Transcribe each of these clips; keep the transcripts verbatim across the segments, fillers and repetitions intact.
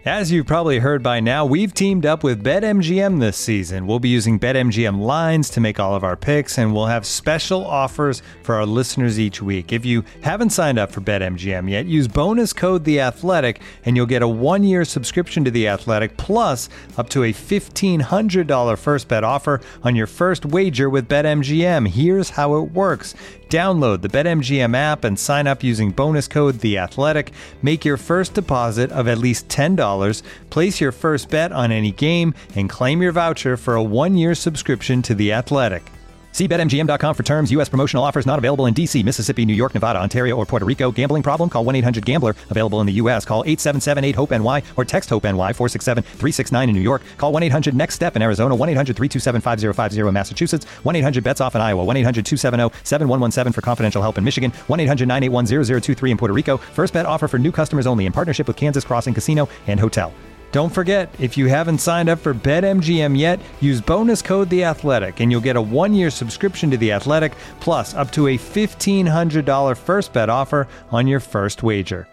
As you've probably heard by now, we've teamed up with BetMGM this season. We'll be using BetMGM lines to make all of our picks, and we'll have special offers for our listeners each week. If you haven't signed up for BetMGM yet, use bonus code The Athletic, and you'll get a one-year subscription to The Athletic, plus up to a fifteen hundred dollars first bet offer on your first wager with BetMGM. Here's how it works. Download the BetMGM app and sign up using bonus code The Athletic. Make your first deposit of at least ten dollars, place your first bet on any game, and claim your voucher for a one-year subscription to The Athletic. See Bet M G M dot com for terms. U S promotional offers not available in D C, Mississippi, New York, Nevada, Ontario, or Puerto Rico. Gambling problem? Call one eight hundred gambler. Available in the U S. Call eight seven seven eight hope N Y or text HOPE-NY four six seven three six nine in New York. Call one eight hundred next step in Arizona. one eight hundred three two seven five zero five zero in Massachusetts. one eight hundred bets off in Iowa. one eight hundred two seven zero seven one one seven for confidential help in Michigan. one eight hundred nine eight one zero zero two three in Puerto Rico. First bet offer for new customers only in partnership with Kansas Crossing Casino and Hotel. Don't forget, if you haven't signed up for BetMGM yet, use bonus code The Athletic, and you'll get a one-year subscription to The Athletic, plus up to a fifteen hundred dollars first bet offer on your first wager.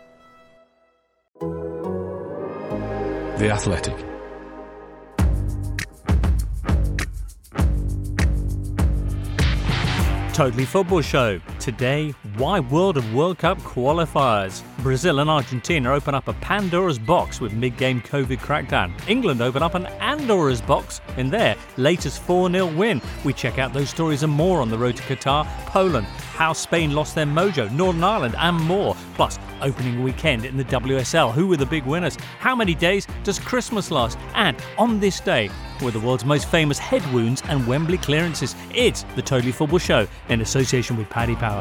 The Athletic. Totally Football Show. Today, why World of World Cup qualifiers? Brazil and Argentina open up a Pandora's box with mid-game COVID crackdown. England open up an Andorra's box in their latest four nil win. We check out those stories and more on the road to Qatar. Poland, how Spain lost their mojo, Northern Ireland and more. Plus, opening weekend in the W S L. Who were the big winners? How many days does Christmas last? And on this day, were the world's most famous head wounds and Wembley clearances. It's the Totally Football Show in association with Paddy Power.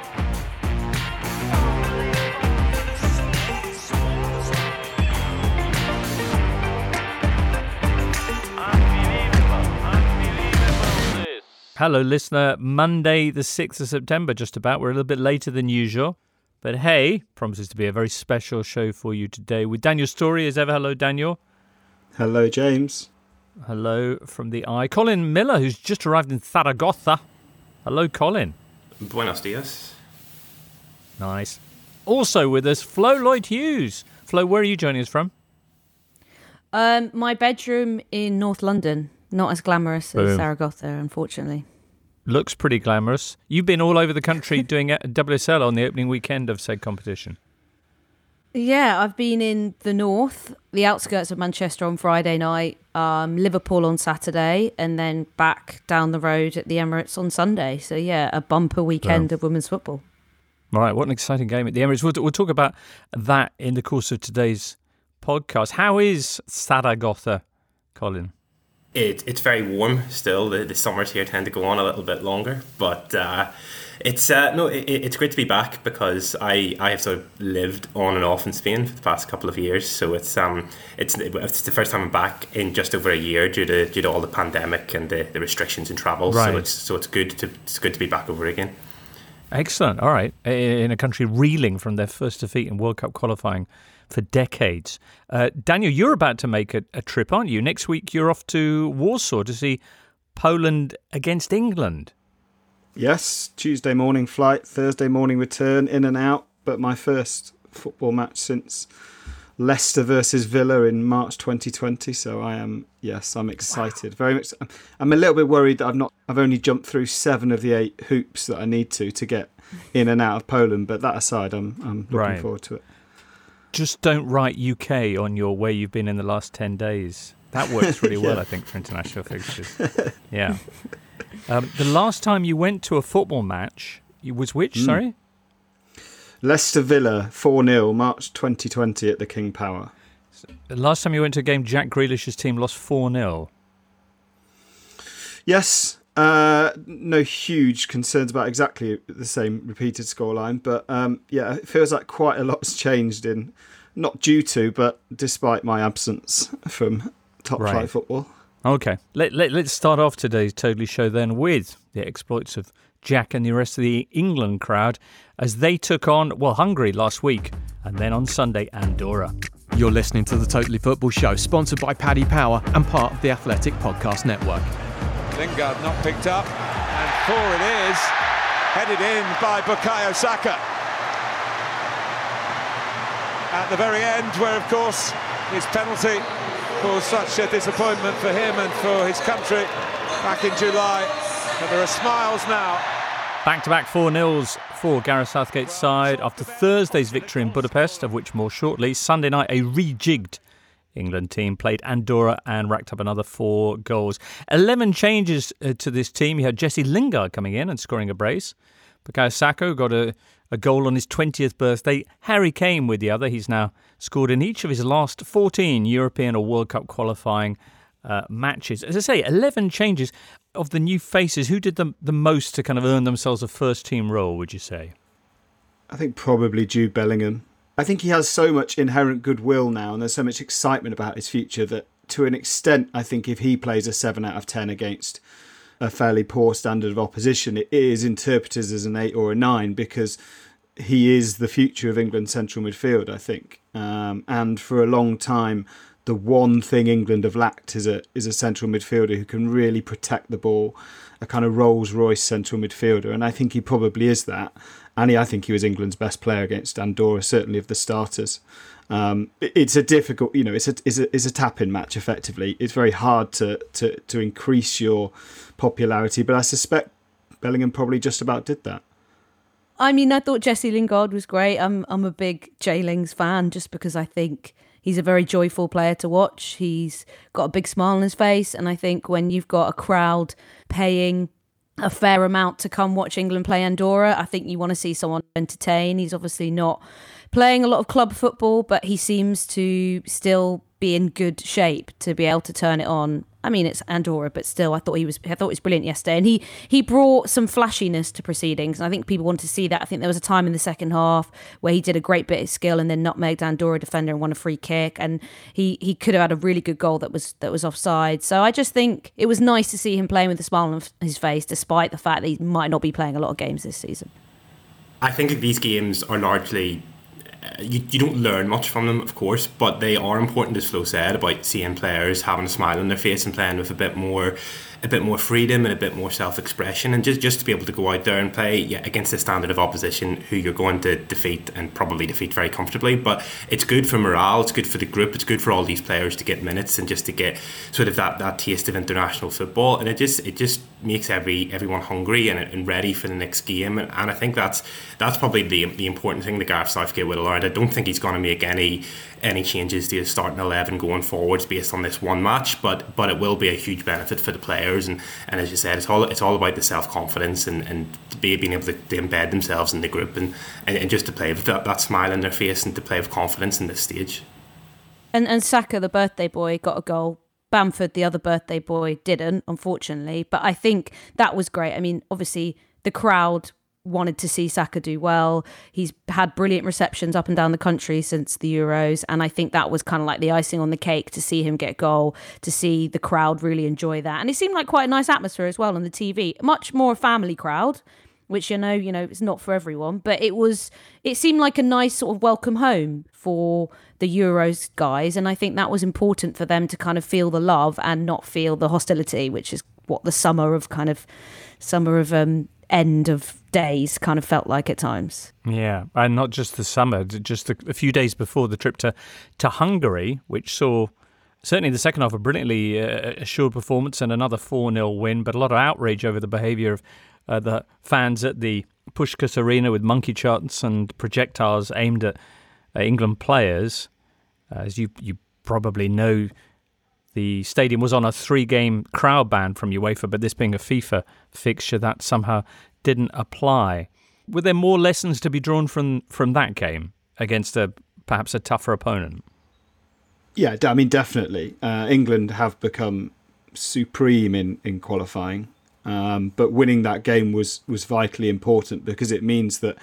Hello, listener. Monday, the sixth of September, just about. We're a little bit later than usual. But hey, promises to be a very special show for you today with Daniel Storey as ever. Hello, Daniel. Hello, James. Hello from the Eye. Colin Miller, who's just arrived in Zaragoza. Hello, Colin. Buenos dias. Nice. Also with us, Flo Lloyd-Hughes. Flo, where are you joining us from? Um, my bedroom in North London. Not as glamorous Boom. as Zaragoza, unfortunately. Looks pretty glamorous. You've been all over the country doing a W S L on the opening weekend of said competition. Yeah, I've been in the north, the outskirts of Manchester on Friday night, um, Liverpool on Saturday, and then back down the road at the Emirates on Sunday. So yeah, a bumper weekend Wow. of women's football. Right, what an exciting game at the Emirates. We'll, we'll talk about that in the course of today's podcast. How is Zaragoza, Colin? It, it's very warm still. The, the summers here tend to go on a little bit longer, but uh, it's uh, no, it, it's great to be back because I, I have sort of lived on and off in Spain for the past couple of years. So it's um it's it's the first time I'm back in just over a year due to due to all the pandemic and the, the restrictions in travel. Right. So it's so it's good to it's good to be back over again. Excellent. All right. In a country reeling from their first defeat in World Cup qualifying for decades. Uh, Daniel, you're about to make a, a trip, aren't you? Next week, you're off to Warsaw to see Poland against England. Yes, Tuesday morning flight, Thursday morning return, in and out. But my first football match since Leicester versus Villa in March twenty twenty. So I am, yes, I'm excited. Wow. Very much. I'm a little bit worried that I've not. I've only jumped through seven of the eight hoops that I need to to get in and out of Poland. But that aside, I'm I'm looking Right. forward to it. Just don't write U K on your where you've been in the last ten days. That works really Yeah. well, I think, for international fixtures. Yeah. Um, the last time you went to a football match was which, Mm. sorry? Leicester Villa four nil, March twenty twenty at the King Power. The last time you went to a game, Jack Grealish's team lost four nil. Yes, uh, no huge concerns about exactly the same repeated scoreline, but um, yeah, it feels like quite a lot's changed in, not due to, but despite my absence from top Right. flight football. Okay, let, let, let's start off today's Totally Show then with the exploits of Jack and the rest of the England crowd as they took on, well, Hungary last week, and then on Sunday, Andorra. You're listening to the Totally Football Show, sponsored by Paddy Power and part of the Athletic Podcast Network. Lingard not picked up, and four it is, headed in by Bukayo Saka. at the very end, where, of course, his penalty caused such a disappointment for him and for his country back in July. But there are smiles now. Back-to-back four nils for Gareth Southgate's side after Thursday's victory in Budapest, of which more shortly. Sunday night, a rejigged England team played Andorra and racked up another four goals. eleven changes uh, to this team. You had Jesse Lingard coming in and scoring a brace. Bukayo Saka got a, a goal on his twentieth birthday. Harry Kane with the other. He's now scored in each of his last fourteen European or World Cup qualifying uh, matches. As I say, eleven changes. Of the new faces, who did the, the most to kind of earn themselves a first-team role, would you say? I think probably Jude Bellingham. I think he has so much inherent goodwill now, and there's so much excitement about his future that, to an extent, I think if he plays a seven out of ten against a fairly poor standard of opposition, it is interpreted as an eight or a nine, because he is the future of England's central midfield, I think. Um, and for a long time, the one thing England have lacked is a is a central midfielder who can really protect the ball, a kind of Rolls-Royce central midfielder, and I think he probably is that. And he, I think he was England's best player against Andorra, certainly of the starters. Um, it, it's a difficult, you know, it's a it's a it's a tap-in match. Effectively, it's very hard to to to increase your popularity, but I suspect Bellingham probably just about did that. I mean, I thought Jesse Lingard was great. I'm I'm a big Jay Lings fan just because I think he's a very joyful player to watch. He's got a big smile on his face. And I think when you've got a crowd paying a fair amount to come watch England play Andorra, I think you want to see someone entertain. He's obviously not playing a lot of club football, but he seems to still be in good shape to be able to turn it on. I mean, it's Andorra, but still, I thought he was I thought he was brilliant yesterday. And he, he brought some flashiness to proceedings. And I think people want to see that. I think there was a time in the second half where he did a great bit of skill and then nutmegged Andorra defender and won a free kick. And he, he could have had a really good goal that was that was offside. So I just think it was nice to see him playing with a smile on his face, despite the fact that he might not be playing a lot of games this season. I think these games are largely... You, you don't learn much from them, of course, but they are important, as Flo said, about seeing players having a smile on their face and playing with a bit more a bit more freedom and a bit more self-expression, and just, just to be able to go out there and play yeah, against a standard of opposition who you're going to defeat and probably defeat very comfortably. But it's good for morale, it's good for the group, it's good for all these players to get minutes and just to get sort of that, that taste of international football, and it just it just makes every everyone hungry and, and ready for the next game. And, and I think that's that's probably the the important thing that Gareth Southgate will learn. I don't think he's going to make any any changes to his starting eleven going forwards based on this one match, but but it will be a huge benefit for the players. And, and as you said, it's all it's all about the self-confidence and, and to be, being able to, to embed themselves in the group and, and, and just to play with that, that smile on their face and to play with confidence in this stage. And and Saka, the birthday boy, got a goal. Bamford, the other birthday boy, didn't, unfortunately. But I think that was great. I mean, obviously, the crowd wanted to see Saka do well. He's had brilliant receptions up and down the country since the Euros, and I think that was kind of like the icing on the cake to see him get a goal, to see the crowd really enjoy that. And it seemed like quite a nice atmosphere as well on the T V. Much more a family crowd, which you know, you know, it's not for everyone, but it was. It seemed like a nice sort of welcome home for the Euros guys, and I think that was important for them to kind of feel the love and not feel the hostility, which is what the summer of kind of summer of um. end of days kind of felt like at times. Yeah, and not just the summer, just a, a few days before the trip to, to Hungary, which saw certainly the second half a brilliantly uh, assured performance and another four nil win, but a lot of outrage over the behaviour of uh, the fans at the Puskás Arena with monkey charts and projectiles aimed at uh, England players. Uh, as you, you probably know, the stadium was on a three-game crowd ban from UEFA, but this being a FIFA fixture, that somehow didn't apply. Were there more lessons to be drawn from, from that game against a perhaps a tougher opponent? Yeah, I mean, definitely. Uh, England have become supreme in, in qualifying, um, but winning that game was, was vitally important because it means that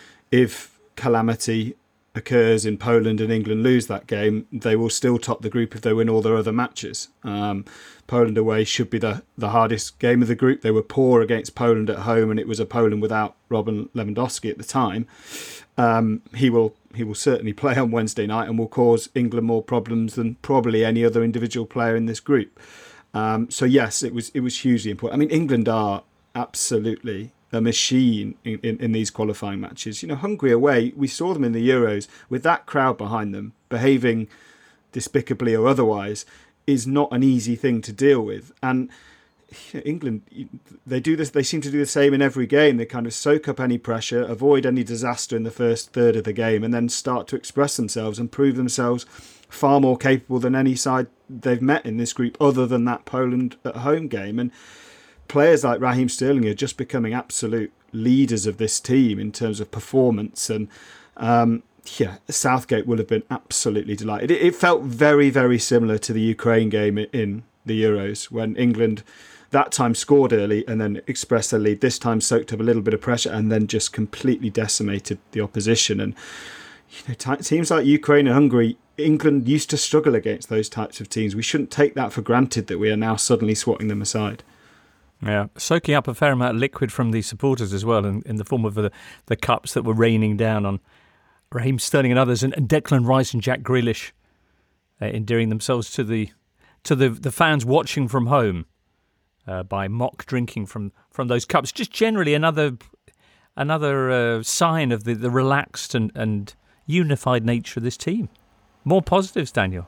if calamity occurs in Poland and England lose that game, they will still top the group if they win all their other matches. Um, Poland away should be the, the hardest game of the group. They were poor against Poland at home, and it was a Poland without Robin Lewandowski at the time. Um, he will he will certainly play on Wednesday night and will cause England more problems than probably any other individual player in this group. Um, so yes, it was it was hugely important. I mean, England are absolutely a machine in, in, in these qualifying matches. You know, Hungary away, we saw them in the Euros with that crowd behind them, behaving despicably or otherwise, is not an easy thing to deal with. And you know, England, they do this. They seem to do the same in every game. They kind of soak up any pressure, avoid any disaster in the first third of the game, and then start to express themselves and prove themselves far more capable than any side they've met in this group, other than that Poland at home game. And players like Raheem Sterling are just becoming absolute leaders of this team in terms of performance. And um, yeah, Southgate will have been absolutely delighted. It, it felt very, very similar to the Ukraine game in the Euros, when England that time scored early and then expressed their lead. This time soaked up a little bit of pressure and then just completely decimated the opposition. And you know, t- teams like Ukraine and Hungary, England used to struggle against those types of teams. We shouldn't take that for granted that we are now suddenly swatting them aside. Yeah, soaking up a fair amount of liquid from the supporters as well, in, in the form of the, the cups that were raining down on Raheem Sterling and others, and, and Declan Rice and Jack Grealish uh, endearing themselves to the to the the fans watching from home uh, by mock drinking from, from those cups. Just generally another another uh, sign of the, the relaxed and, and unified nature of this team. More positives, Daniel.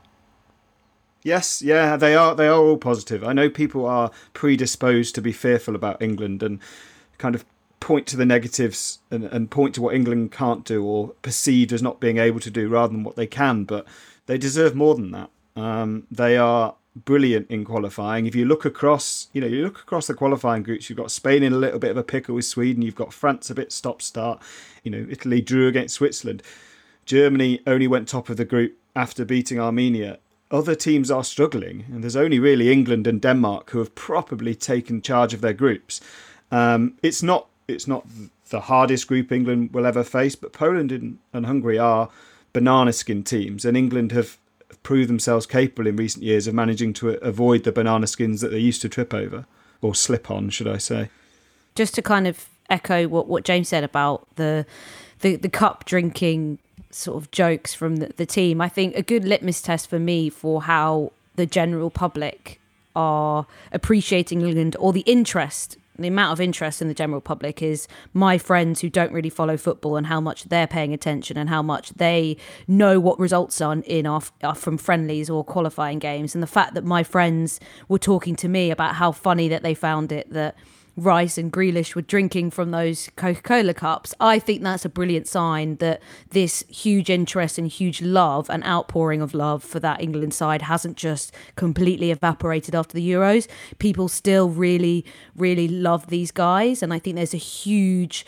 Yes, yeah, they are. They are all positive. I know people are predisposed to be fearful about England and kind of point to the negatives and, and point to what England can't do or perceived as not being able to do rather than what they can. But they deserve more than that. Um, they are brilliant in qualifying. If you look across, you know, you look across the qualifying groups, you've got Spain in a little bit of a pickle with Sweden. You've got France a bit stop-start. You know, Italy drew against Switzerland. Germany only went top of the group after beating Armenia. Other teams are struggling, and there's only really England and Denmark who have properly taken charge of their groups. Um, it's not it's not the hardest group England will ever face, but Poland and, and Hungary are banana skin teams, and England have proved themselves capable in recent years of managing to avoid the banana skins that they used to trip over, or slip on, should I say. Just to kind of echo what, what James said about the the, the cup drinking sort of jokes from the, the team, I think a good litmus test for me for how the general public are appreciating England, or the interest, the amount of interest in the general public, is my friends who don't really follow football and how much they're paying attention and how much they know what results are in our, are from friendlies or qualifying games. And the fact that my friends were talking to me about how funny that they found it that Rice and Grealish were drinking from those Coca-Cola cups, I think that's a brilliant sign that this huge interest and huge love and outpouring of love for that England side hasn't just completely evaporated after the Euros. People still really, really love these guys. And I think there's a huge,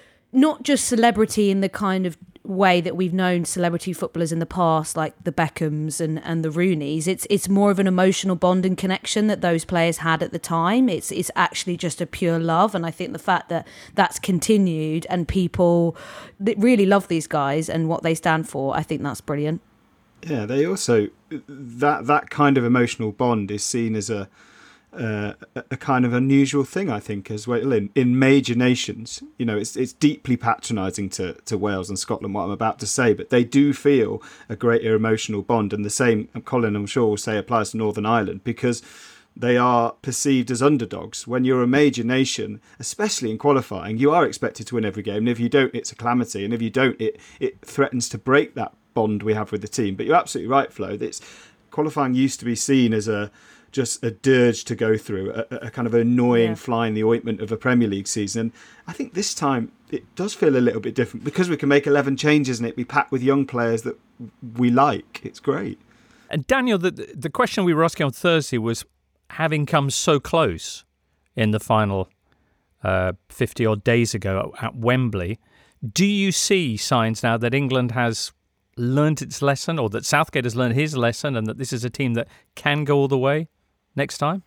not just celebrity in the kind of way that we've known celebrity footballers in the past, like the Beckhams and, and the Rooneys. It's it's more of an emotional bond and connection that those players had at the time. It's it's actually just a pure love, and I think the fact that that's continued and people really love these guys and what they stand for, I think that's brilliant. Yeah, they also, that that kind of emotional bond is seen as a Uh, a kind of unusual thing, I think, as well in, in major nations. You know, it's it's deeply patronising to, to Wales and Scotland, what I'm about to say, but they do feel a greater emotional bond, and the same, Colin, I'm sure, will say applies to Northern Ireland, because they are perceived as underdogs. When you're a major nation, especially in qualifying, you are expected to win every game, and if you don't, it's a calamity, and if you don't, it, it threatens to break that bond we have with the team. But you're absolutely right, Flo. It's, qualifying used to be seen as a just a dirge to go through, a, a kind of annoying yeah. fly in the ointment of a Premier League season. And I think this time it does feel a little bit different because we can make eleven changes and it be packed with young players that we like. It's great. And Daniel, the, the question we were asking on Thursday was, having come so close in the final uh, fifty-odd days ago at Wembley, do you see signs now that England has learnt its lesson, or that Southgate has learned his lesson, and that this is a team that can go all the way next time?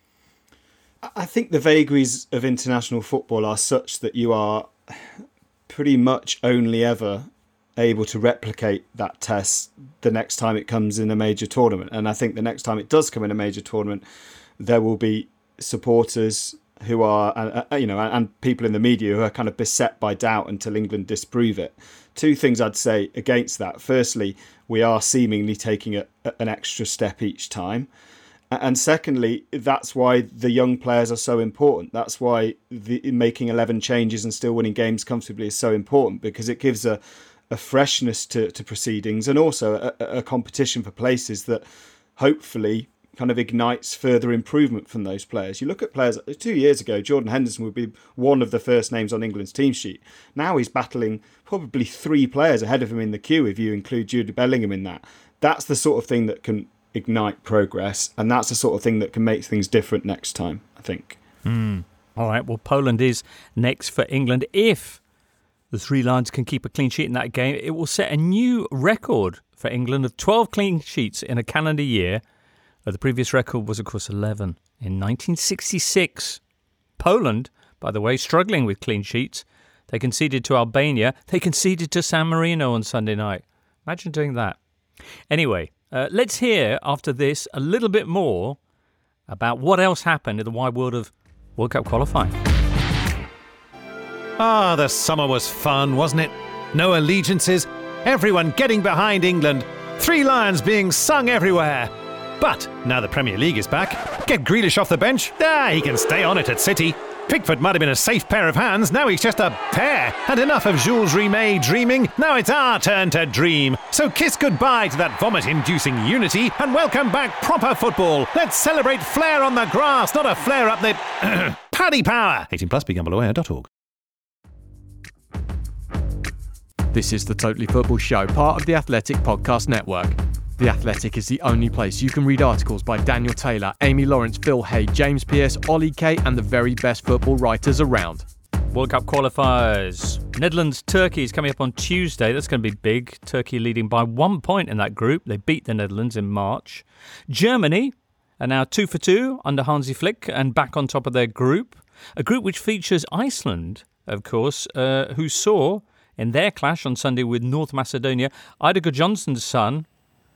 I think the vagaries of international football are such that you are pretty much only ever able to replicate that test the next time it comes in a major tournament. And I think the next time it does come in a major tournament, there will be supporters who are, uh, you know, and people in the media who are kind of beset by doubt until England disprove it. Two things I'd say against that. Firstly, we are seemingly taking a, an extra step each time. And secondly, that's why the young players are so important. That's why the, making eleven changes and still winning games comfortably is so important, because it gives a, a freshness to, to proceedings, and also a, a competition for places that hopefully kind of ignites further improvement from those players. You look at players, two years ago, Jordan Henderson would be one of the first names on England's team sheet. Now he's battling probably three players ahead of him in the queue, if you include Jude Bellingham in that. That's the sort of thing that can ignite progress, and that's the sort of thing that can make things different next time, I think. Mm. All right, well, Poland is next for England. If the Three Lions can keep a clean sheet in that game, it will set a new record for England of twelve clean sheets in a calendar year. The previous record was, of course, eleven in nineteen sixty-six. Poland, by the way, struggling with clean sheets. They conceded to Albania. They conceded to San Marino on Sunday night. Imagine doing that. Anyway, uh, let's hear after this a little bit more about what else happened in the wide world of World Cup qualifying. Ah, the summer was fun, wasn't it? No allegiances, everyone getting behind England, Three Lions being sung everywhere. But now the Premier League is back, get Grealish off the bench. Ah, he can stay on it at City. Pickford might have been a safe pair of hands, now he's just a pair. And enough of Jules Rimet dreaming, now it's our turn to dream. So kiss goodbye to that vomit-inducing unity and welcome back proper football. Let's celebrate flair on the grass, not a flare up the... Paddy Power! eighteen plus, be gamble aware dot org. This is the Totally Football Show, part of the Athletic Podcast Network. The Athletic is the only place you can read articles by Daniel Taylor, Amy Lawrence, Phil Hay, James Pearce, Ollie Kay, and the very best football writers around. World Cup qualifiers. Netherlands, Turkey is coming up on Tuesday. That's going to be big. Turkey leading by one point in that group. They beat the Netherlands in March. Germany are now two for two under Hansi Flick and back on top of their group. A group which features Iceland, of course, uh, who saw in their clash on Sunday with North Macedonia, Ida Gudjonsson's son.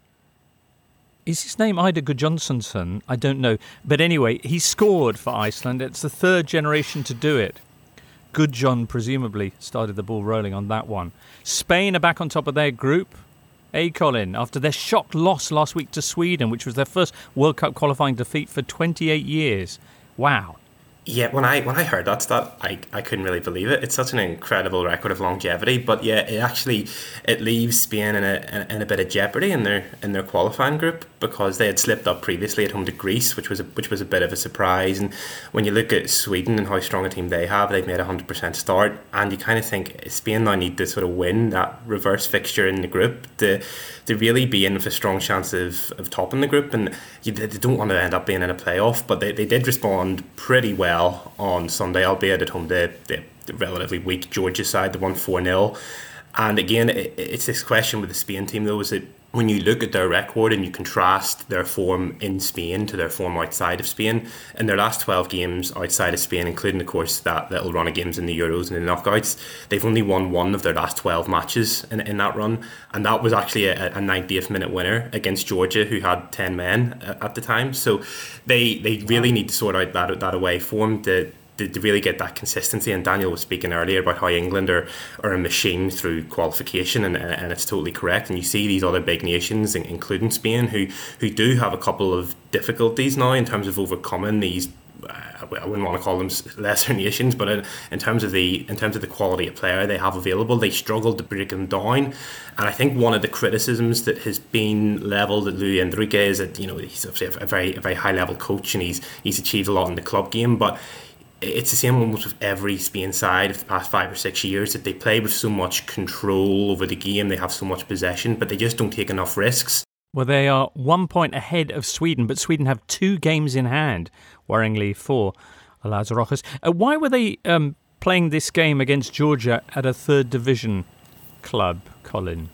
Is his name Ida Gudjonsson's? I don't know. But anyway, he scored for Iceland. It's the third generation to do it. Gudjon presumably started the ball rolling on that one. Spain are back on top of their group. Hey, Colin, after their shock loss last week to Sweden, which was their first World Cup qualifying defeat for twenty-eight years. Wow. Yeah, when I when I heard that stat, I, I couldn't really believe it. It's such an incredible record of longevity, but yeah, it actually it leaves Spain in a in a bit of jeopardy in their in their qualifying group, because they had slipped up previously at home to Greece, which was a, which was a bit of a surprise. And when you look at Sweden and how strong a team they have, they've made a hundred percent start, and you kind of think Spain now need to sort of win that reverse fixture in the group to to really be in with a strong chance of, of topping the group. And you, they don't want to end up being in a playoff, but they, they did respond pretty well on Sunday, albeit at home to the, the relatively weak Georgia side, the one four nil. And again, it, it's this question with the Spain team, though, is that when you look at their record and you contrast their form in Spain to their form outside of Spain, in their last twelve games outside of Spain, including, of course, that little run of games in the Euros and the knockouts, they've only won one of their last twelve matches in, in that run. And that was actually a, a ninetieth minute winner against Georgia, who had ten men at, at the time. So they they really need to sort out that, that away form to to really get that consistency. And Daniel was speaking earlier about how England are, are a machine through qualification, and, and it's totally correct. And you see these other big nations, including Spain, who, who do have a couple of difficulties now in terms of overcoming these, I wouldn't want to call them lesser nations, but in, in terms of the in terms of the quality of player they have available, they struggled to break them down. And I think one of the criticisms that has been levelled at Luis Enrique is that, you know, he's obviously a very a very high level coach, and he's he's achieved a lot in the club game, but it's the same almost with every Spain side of the past five or six years, that they play with so much control over the game, they have so much possession, but they just don't take enough risks. Well, they are one point ahead of Sweden, but Sweden have two games in hand, worryingly, for Las Rojas. Uh, why were they um, playing this game against Georgia at a third division club, Colin?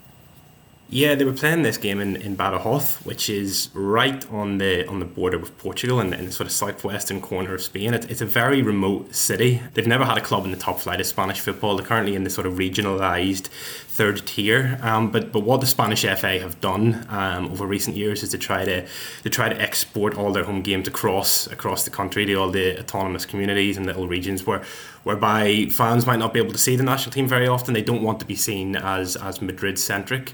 Yeah, they were playing this game in, in Badajoz, which is right on the on the border with Portugal, in, in the sort of southwestern corner of Spain. It, it's a very remote city. They've never had a club in the top flight of Spanish football. They're currently in the sort of regionalised third tier. Um, but but what the Spanish F A have done um, over recent years is to try to to try to export all their home games across across the country to all the autonomous communities and little regions where whereby fans might not be able to see the national team very often. They don't want to be seen as as Madrid centric.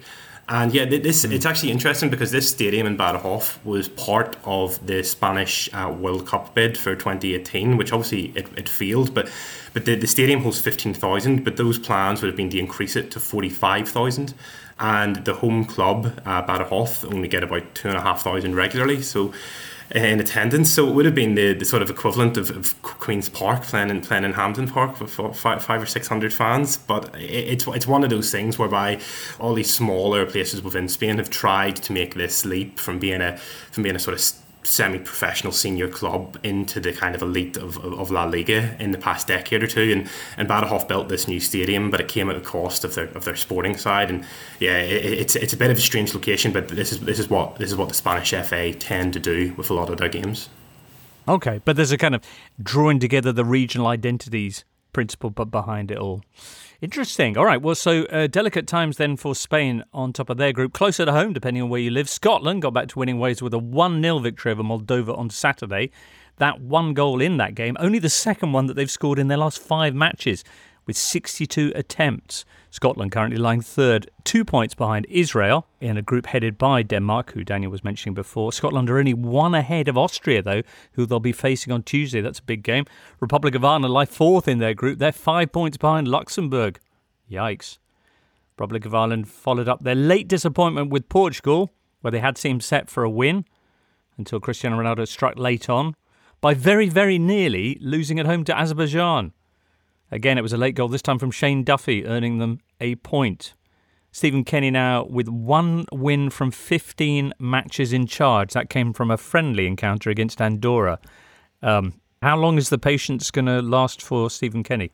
And yeah, this it's actually interesting because this stadium in Badajoz was part of the Spanish uh, World Cup bid for twenty eighteen, which obviously it, it failed. But but the, the stadium holds fifteen thousand, but those plans would have been to increase it to forty-five thousand. And the home club, uh, Badajoz, only get about two and a half thousand regularly. So in attendance, so it would have been the, the sort of equivalent of, of Queen's Park playing in playing in Hampden Park with five, five or six hundred fans. But it, it's it's one of those things whereby all these smaller places within Spain have tried to make this leap from being a from being a sort of semi-professional senior club into the kind of elite of, of, of La Liga in the past decade or two, and and Badajoz built this new stadium, but it came at the cost of their of their sporting side. And yeah, it, it's it's a bit of a strange location, but this is this is what this is what the Spanish F A tend to do with a lot of their games. Okay, but there's a kind of drawing together the regional identities principle but behind it all. Interesting. All right, well, so uh, delicate times then for Spain on top of their group. Closer to home, depending on where you live, Scotland got back to winning ways with a one nil victory over Moldova on Saturday. That one goal in that game, only the second one that they've scored in their last five matches, with sixty-two attempts. Scotland currently lying third, two points behind Israel in a group headed by Denmark, who Daniel was mentioning before. Scotland are only one ahead of Austria, though, who they'll be facing on Tuesday. That's a big game. Republic of Ireland lie fourth in their group. They're five points behind Luxembourg. Yikes. Republic of Ireland followed up their late disappointment with Portugal, where they had seemed set for a win, until Cristiano Ronaldo struck late on, by very, very nearly losing at home to Azerbaijan. Again, it was a late goal, this time from Shane Duffy, earning them a point. Stephen Kenny now with one win from fifteen matches in charge. That came from a friendly encounter against Andorra. Um, how long is the patience going to last for Stephen Kenny?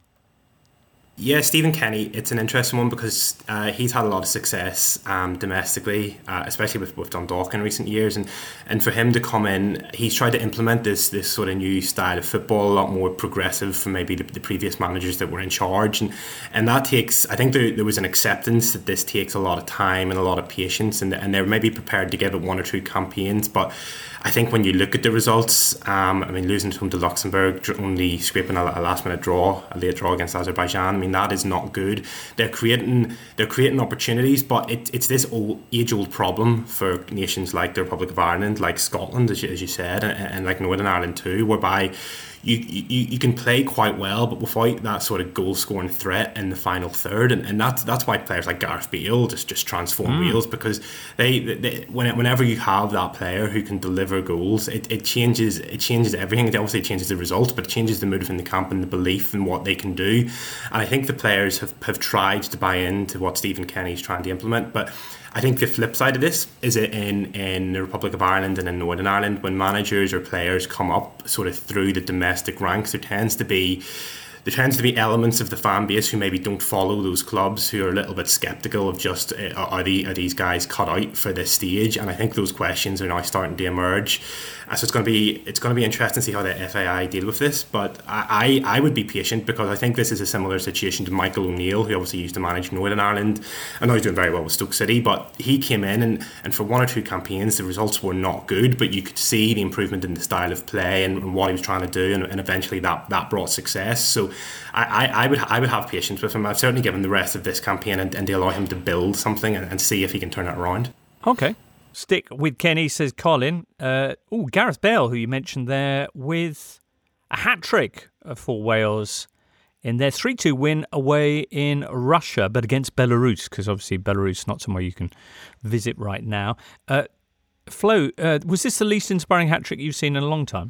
Yeah, Stephen Kenny, it's an interesting one because uh, he's had a lot of success um, domestically, uh, especially with, with Dundalk in recent years. And, and for him to come in, he's tried to implement this this sort of new style of football, a lot more progressive from maybe the, the previous managers that were in charge. And and that takes, I think there, there was an acceptance that this takes a lot of time and a lot of patience, and, and they're maybe prepared to give it one or two campaigns. But I think when you look at the results, um, I mean, losing home to Luxembourg, only scraping a, a last-minute draw, a late draw against Azerbaijan, I mean, that is not good. They're creating they're creating opportunities, but it, it's this old, age-old problem for nations like the Republic of Ireland, like Scotland, as you, as you said, and, and like Northern Ireland too, whereby You, you you can play quite well, but without that sort of goal-scoring threat in the final third, and, and that's that's why players like Gareth Bale just, just transform mm. Wales, because they, they when, whenever you have that player who can deliver goals, it, it changes it changes everything. It obviously changes the results, but it changes the mood within the camp and the belief in what they can do. And I think the players have, have tried to buy into what Stephen Kenny's trying to implement, but I think the flip side of this is it in, in the Republic of Ireland and in Northern Ireland, when managers or players come up sort of through the domestic ranks, there tends to be there tends to be elements of the fan base who maybe don't follow those clubs, who are a little bit sceptical of just uh, are, the, are these guys cut out for this stage? And I think those questions are now starting to emerge. Uh, so it's going to be it's going to be interesting to see how the F A I deal with this. But I, I, I would be patient, because I think this is a similar situation to Michael O'Neill, who obviously used to manage Northern Ireland. I know he's doing very well with Stoke City, but he came in and, and for one or two campaigns the results were not good, but you could see the improvement in the style of play and, and what he was trying to do, and, and eventually that, that brought success. So I, I, I would I would have patience with him. I've certainly given the rest of this campaign and, and to allow him to build something and, and see if he can turn it around. Okay. Stick with Kenny, says Colin. Uh, oh, Gareth Bale, who you mentioned there, with a hat-trick for Wales in their three two win away in Russia, but against Belarus, because obviously Belarus is not somewhere you can visit right now. Uh, Flo, uh, was this the least inspiring hat-trick you've seen in a long time?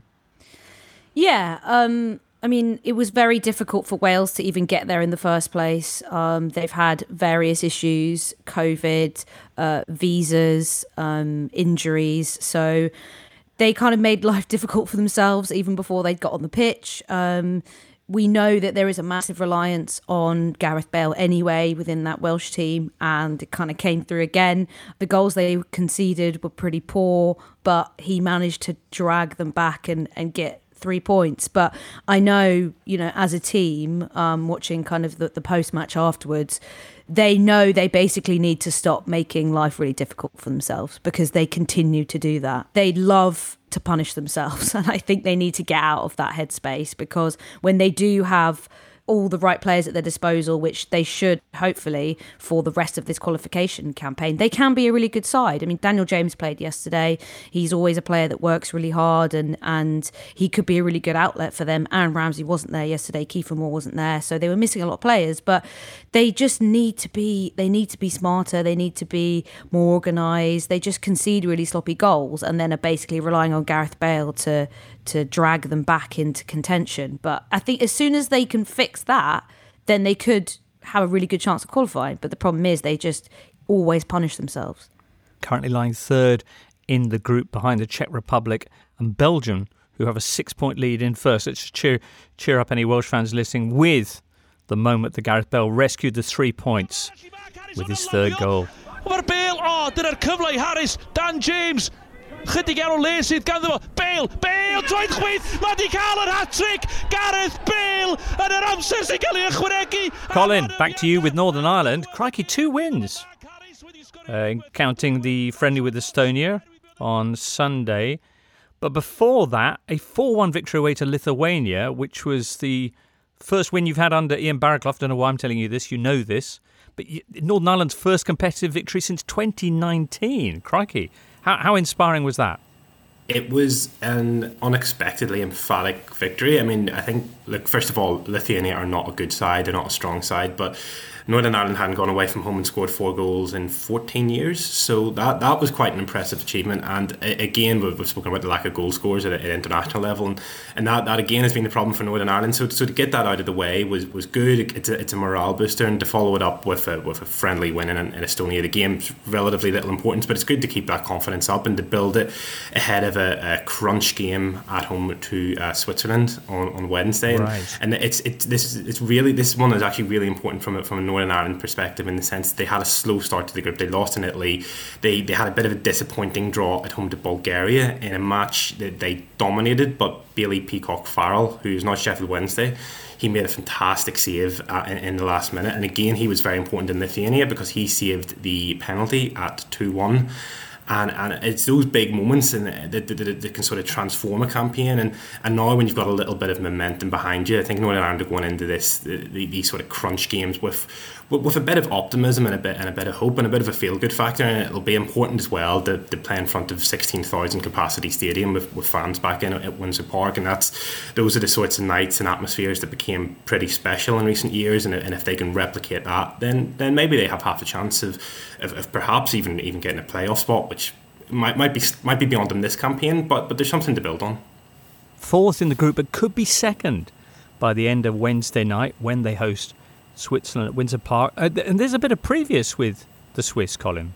Yeah, um... I mean, it was very difficult for Wales to even get there in the first place. Um, they've had various issues, COVID, uh, visas, um, injuries. So they kind of made life difficult for themselves even before they got on the pitch. Um, we know that there is a massive reliance on Gareth Bale anyway within that Welsh team, and it kind of came through again. The goals they conceded were pretty poor, but he managed to drag them back and, and get three points. But I know, you know, as a team, um, watching kind of the, the post-match afterwards, they know they basically need to stop making life really difficult for themselves, because they continue to do that. They love to punish themselves, and I think they need to get out of that headspace, because when they do have all the right players at their disposal, which they should, hopefully, for the rest of this qualification campaign. They can be a really good side. I mean, Daniel James played yesterday. He's always a player that works really hard, and, and he could be a really good outlet for them. Aaron Ramsey wasn't there yesterday. Kiefer Moore wasn't there. So they were missing a lot of players, but they just need to be, they need to be smarter. They need to be more organised. They just concede really sloppy goals and then are basically relying on Gareth Bale to to drag them back into contention. But I think as soon as they can fix that, then they could have a really good chance of qualifying. But the problem is they just always punish themselves. Currently lying third in the group behind the Czech Republic and Belgium, who have a six-point lead in first. Let's cheer, cheer up any Welsh fans listening with the moment that Gareth Bale rescued the three points with his third goal. O'r Bale, oh, dyna'r cyfle i Harris, Dan James, chydig ar o le sydd ganddo fo, Bale, Bale, droed chwith, mae di cael yr hat-trick, Gareth Bale, yn yr amser sy'n cael ei ychwanegu. Colin, back to you with Northern Ireland. Crikey, two wins, uh, counting the friendly with Estonia on Sunday. But before that, a four one victory away to Lithuania, which was the first win you've had under Ian Barraclough. I don't know why I'm telling you this, you know this. But Northern Ireland's first competitive victory since twenty nineteen. Crikey. How, how inspiring was that? It was an unexpectedly emphatic victory. I mean, I think, look, first of all, Lithuania are not a good side. They're not a strong side. But Northern Ireland hadn't gone away from home and scored four goals in fourteen years. So that that was quite an impressive achievement. And again, we've, we've spoken about the lack of goal scorers at, at international level. And, and that, that, again, has been the problem for Northern Ireland. So, so to get that out of the way was, was good. It's a, it's a morale booster. And to follow it up with a, with a friendly win in, in Estonia, the game's relatively little importance. But it's good to keep that confidence up and to build it ahead of a, a crunch game at home to uh, Switzerland on, on Wednesday. Right. And, and it's it's this is it's really this one is actually really important from a, from a Northern Ireland perspective, in the sense that they had a slow start to the group. They lost in Italy. They they had a bit of a disappointing draw at home to Bulgaria in a match that they dominated. But Bailey Peacock Farrell, who's not Sheffield Wednesday, he made a fantastic save uh, in, in the last minute. And again, he was very important in Lithuania because he saved the penalty at two one. And and it's those big moments and that, that, that, that can sort of transform a campaign. And, and now when you've got a little bit of momentum behind you, I think Northern Ireland are going into this the, the, these sort of crunch games with, with with a bit of optimism and a bit and a bit of hope and a bit of a feel good factor. And it'll be important as well to, to play in front of sixteen thousand capacity stadium with, with fans back in at Windsor Park. And that's those are the sorts of nights and atmospheres that became pretty special in recent years. And, and if they can replicate that, then then maybe they have half a chance of of, of perhaps even even getting a playoff spot, which might might be might be beyond them this campaign. But but there's something to build on. Fourth in the group, but could be second by the end of Wednesday night when they host Switzerland at Windsor Park. Uh, and there's a bit of previous with the Swiss, Colin.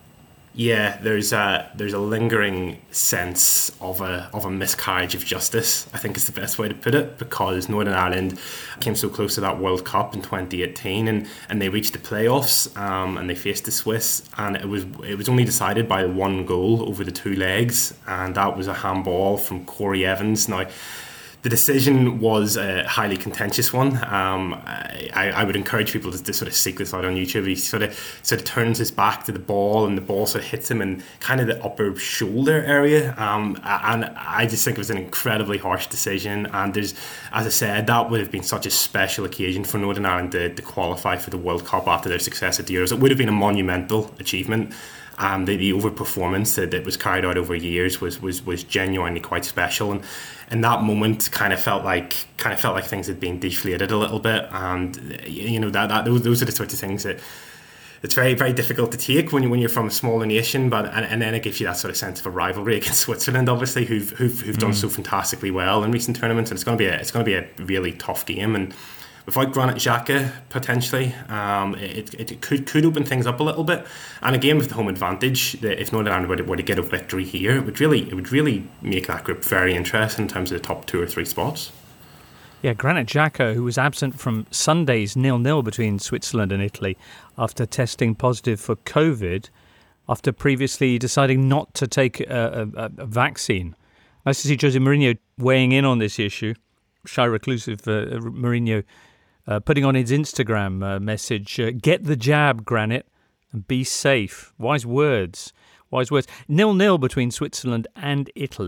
Yeah, there's a there's a lingering sense of a of a miscarriage of justice, I think is the best way to put it, because Northern Ireland came so close to that World Cup in twenty eighteen, and, and they reached the playoffs, um, and they faced the Swiss, and it was it was only decided by one goal over the two legs, and that was a handball from Corey Evans. Now, the decision was a highly contentious one. Um, I, I would encourage people to, to sort of seek this out on YouTube. He sort of sort of turns his back to the ball, and the ball sort of hits him in kind of the upper shoulder area. Um, and I just think it was an incredibly harsh decision. And there's, as I said, that would have been such a special occasion for Northern Ireland to, to qualify for the World Cup after their success at the Euros. It would have been a monumental achievement. Um, the, the overperformance that, that was carried out over years was, was, was genuinely quite special, and in that moment, kind of felt like kind of felt like things had been deflated a little bit, and you know that, that those, those are the sorts of things that it's very very difficult to take when you when you're from a smaller nation, but and, and then it gives you that sort of sense of a rivalry against Switzerland, obviously, who've who've, who've mm. done so fantastically well in recent tournaments, and it's going to be a, it's going to be a really tough game. And without Granit Xhaka, potentially, um, it, it could could open things up a little bit. And again, with the home advantage, if Northern Ireland were to, were to get a victory here, it would really it would really make that group very interesting in terms of the top two or three spots. Yeah, Granit Xhaka, who was absent from Sunday's nil nil between Switzerland and Italy after testing positive for COVID, after previously deciding not to take a, a, a vaccine. Nice to see Jose Mourinho weighing in on this issue. Shy, reclusive uh, Mourinho Uh, putting on his Instagram uh, message, uh, get the jab, Granit, and be safe. Wise words. Wise words. nil nil between Switzerland and Italy.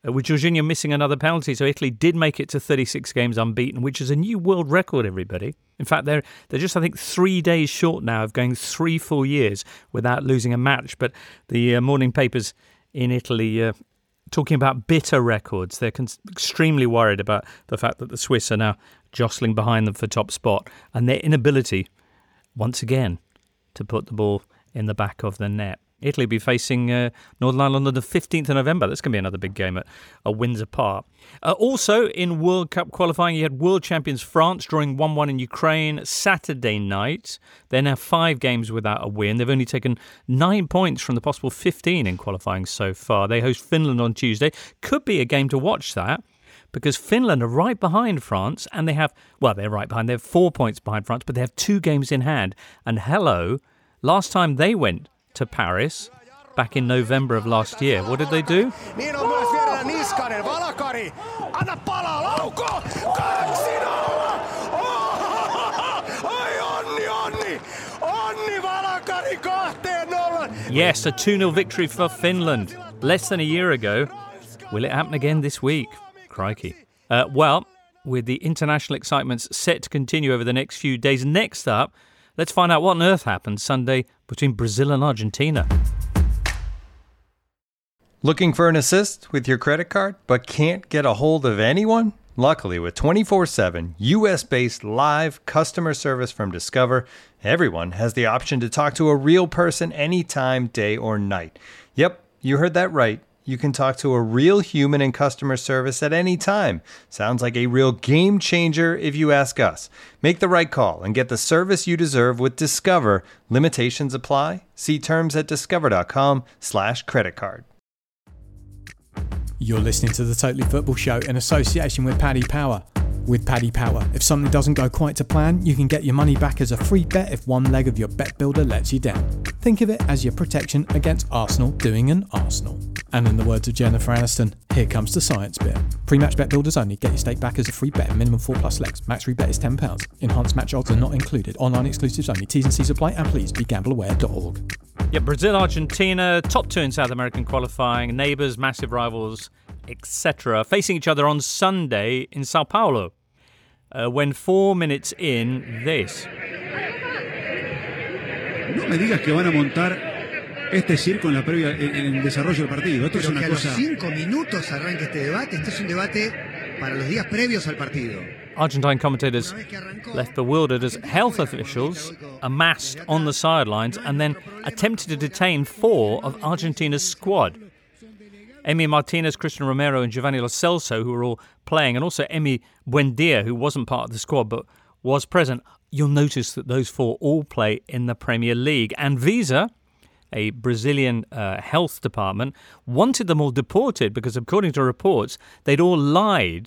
uh, with Jorginho missing another penalty. So Italy did make it to thirty-six games unbeaten, which is a new world record, everybody. In fact, they're, they're just, I think, three days short now of going three full years without losing a match. But the uh, morning papers in Italy uh, talking about bitter records. They're con- extremely worried about the fact that the Swiss are now jostling behind them for top spot and their inability, once again, to put the ball in the back of the net. Italy will be facing uh, Northern Ireland on the fifteenth of November. That's going to be another big game at, at Windsor Park. Uh, also, in World Cup qualifying, you had world champions France drawing one one in Ukraine Saturday night. They're now five games without a win. They've only taken nine points from the possible fifteen in qualifying so far. They host Finland on Tuesday. Could be a game to watch that, because Finland are right behind France, and they have, well, they're right behind. They have four points behind France, but they have two games in hand. And hello, last time they went to Paris back in November of last year, what did they do? Yes, a two nil victory for Finland less than a year ago. Will it happen again this week? Crikey. Uh, well, with the international excitements set to continue over the next few days, next up, let's find out what on earth happened Sunday between Brazil and Argentina. Looking for an assist with your credit card but can't get a hold of anyone? Luckily, with twenty-four seven U S-based live customer service from Discover, everyone has the option to talk to a real person anytime, day or night. Yep, you heard that right. You can talk to a real human in customer service at any time. Sounds like a real game changer if you ask us. Make the right call and get the service you deserve with Discover. Limitations apply. See terms at discover.com slash credit card. You're listening to the Totally Football Show in association with Paddy Power. With Paddy Power, if something doesn't go quite to plan, you can get your money back as a free bet if one leg of your bet builder lets you down. Think of it as your protection against Arsenal doing an Arsenal. And in the words of Jennifer Aniston, here comes the science bit. Pre-match bet builders only. Get your stake back as a free bet. Minimum four plus legs. Max free bet is ten pounds. Enhanced match odds are not included. Online exclusives only. T's and C's apply, and please be gamble aware dot org. Yeah, Brazil, Argentina, top two in South American qualifying, neighbours, massive rivals, et cetera, facing each other on Sunday in Sao Paulo. Uh, when four minutes in, this. No me digas que van a montar este circo en la previa, en, en el desarrollo del partido. Esto Pero es una que a cosa. los cinco minutos arranque este debate. Este es un debate para los días previos al partido. Argentine commentators left bewildered as health officials amassed on the sidelines and then attempted to detain four of Argentina's squad. Emi Martinez, Cristian Romero and Giovanni Lo Celso, who were all playing, and also Emi Buendia, who wasn't part of the squad but was present. You'll notice that those four all play in the Premier League. And Visa, a Brazilian uh, health department, wanted them all deported because, according to reports, they'd all lied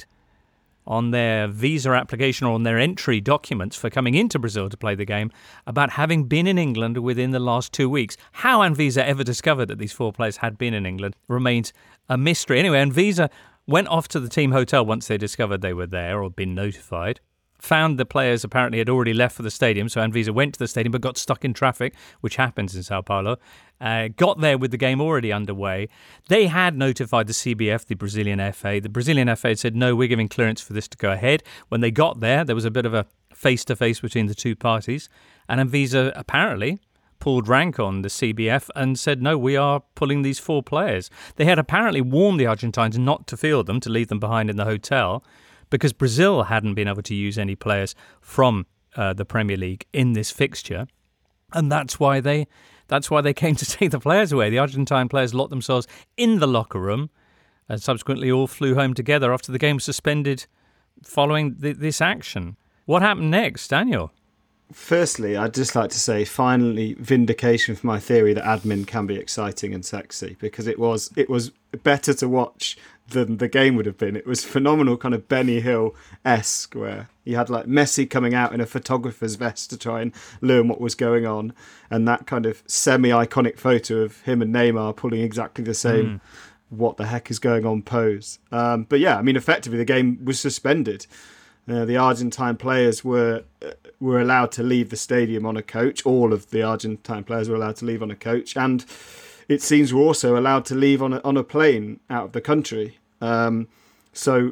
on their visa application or on their entry documents for coming into Brazil to play the game about having been in England within the last two weeks. How Anvisa ever discovered that these four players had been in England remains a mystery. Anyway, Anvisa went off to the team hotel once they discovered they were there or been notified. Found the players apparently had already left for the stadium, so Anvisa went to the stadium but got stuck in traffic, which happens in Sao Paulo. Uh, got there with the game already underway. They had notified the C B F, the Brazilian F A. The Brazilian F A had said, no, we're giving clearance for this to go ahead. When they got there, there was a bit of a face-to-face between the two parties, and Anvisa apparently pulled rank on the C B F and said, no, we are pulling these four players. They had apparently warned the Argentines not to field them, to leave them behind in the hotel, because Brazil hadn't been able to use any players from uh, the Premier League in this fixture. And that's why they that's why they came to take the players away. The Argentine players locked themselves in the locker room and subsequently all flew home together after the game was suspended following th- this action. What happened next, Daniel? Firstly, I'd just like to say, finally, vindication for my theory that admin can be exciting and sexy, because it was it was better to watch than the game would have been. It was phenomenal, kind of Benny Hill-esque, where you had like Messi coming out in a photographer's vest to try and learn what was going on, and that kind of semi-iconic photo of him and Neymar pulling exactly the same mm. what the heck is going on pose. Um, but yeah, I mean, effectively the game was suspended. Uh, the Argentine players were uh, were allowed to leave the stadium on a coach. All of the Argentine players were allowed to leave on a coach, and it seems were also allowed to leave on a, on a plane out of the country. Um, so,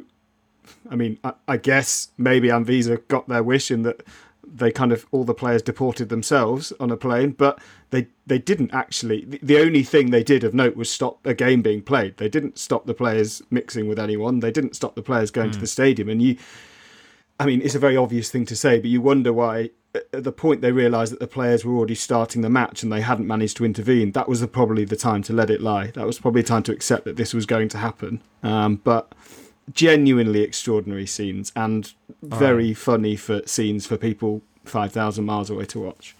I mean, I, I guess maybe Anvisa got their wish in that they kind of, all the players deported themselves on a plane, but they they didn't actually. The, the only thing they did of note was stop a game being played. They didn't stop the players mixing with anyone. They didn't stop the players going mm. to the stadium. And you, I mean, it's a very obvious thing to say, but you wonder why at the point they realised that the players were already starting the match and they hadn't managed to intervene, that was the, probably the time to let it lie. That was probably time to accept that this was going to happen. Um, but genuinely extraordinary scenes and very right. funny for scenes for people five thousand miles away to watch.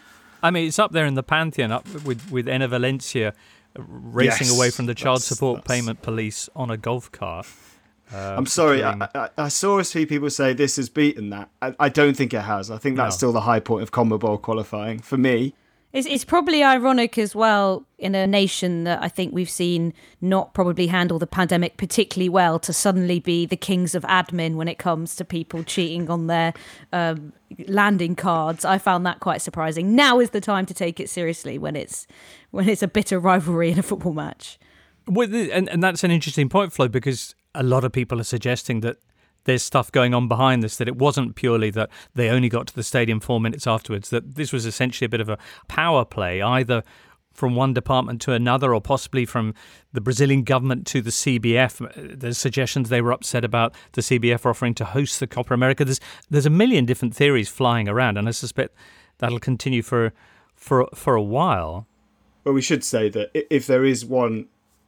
I mean, it's up there in the pantheon, up with, with Enner Valencia racing yes, away from the child support that's... payment police on a golf cart. Uh, I'm sorry, I, I, I saw a few people say this has beaten that. I, I don't think it has. I think that's no. still the high point of CONMEBOL qualifying for me. It's, it's probably ironic as well in a nation that I think we've seen not probably handle the pandemic particularly well to suddenly be the kings of admin when it comes to people cheating on their um, landing cards. I found that quite surprising. Now is the time to take it seriously when it's when it's a bitter rivalry in a football match. Well, and, and that's an interesting point, Flo, because a lot of people are suggesting that there's stuff going on behind this, that it wasn't purely that they only got to the stadium four minutes afterwards, that this was essentially a bit of a power play, either from one department to another or possibly from the Brazilian government to the C B F. There's suggestions they were upset about the C B F offering to host the Copa America. There's there's a million different theories flying around, and I suspect that'll continue for for for a while. Well, we should say that if there is one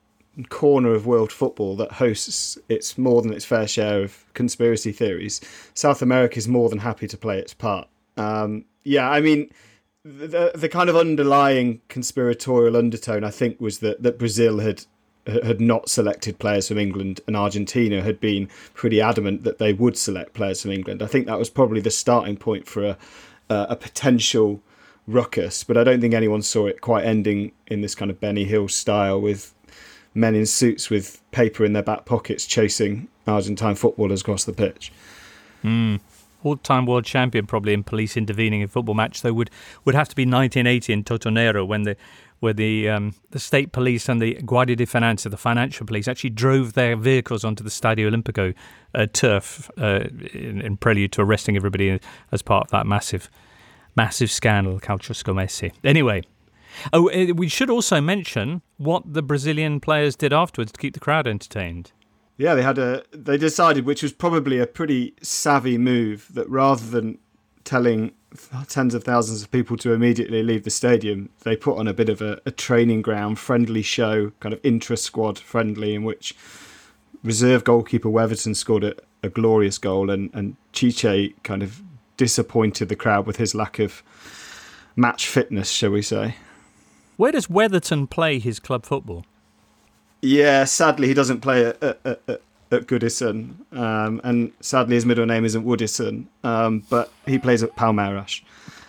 corner of world football that hosts its more than its fair share of conspiracy theories, South America is more than happy to play its part. Um, yeah, I mean, the the kind of underlying conspiratorial undertone, I think, was that, that Brazil had had not selected players from England and Argentina had been pretty adamant that they would select players from England. I think that was probably the starting point for a a, a potential ruckus, but I don't think anyone saw it quite ending in this kind of Benny Hill style with men in suits with paper in their back pockets chasing Argentine footballers across the pitch. Mm. All-time world champion probably in police intervening in football match, though, would would have to be nineteen eighty in Totonero when the where the um, the state police and the Guardia di Finanza, the financial police, actually drove their vehicles onto the Stadio Olimpico uh, turf uh, in, in prelude to arresting everybody as part of that massive, massive scandal, Calcio Scommesse. Anyway, oh, we should also mention what the Brazilian players did afterwards to keep the crowd entertained. Yeah, they had a. They decided, which was probably a pretty savvy move, that rather than telling tens of thousands of people to immediately leave the stadium, they put on a bit of a, a training ground friendly show, kind of intra-squad friendly, in which reserve goalkeeper Weverton scored a, a glorious goal, and and Chiche kind of disappointed the crowd with his lack of match fitness, shall we say. Where does Weatherton play his club football? Yeah, sadly he doesn't play at, at, at, at Goodison, um, and sadly his middle name isn't Woodison, um, but he plays at Palmeiras.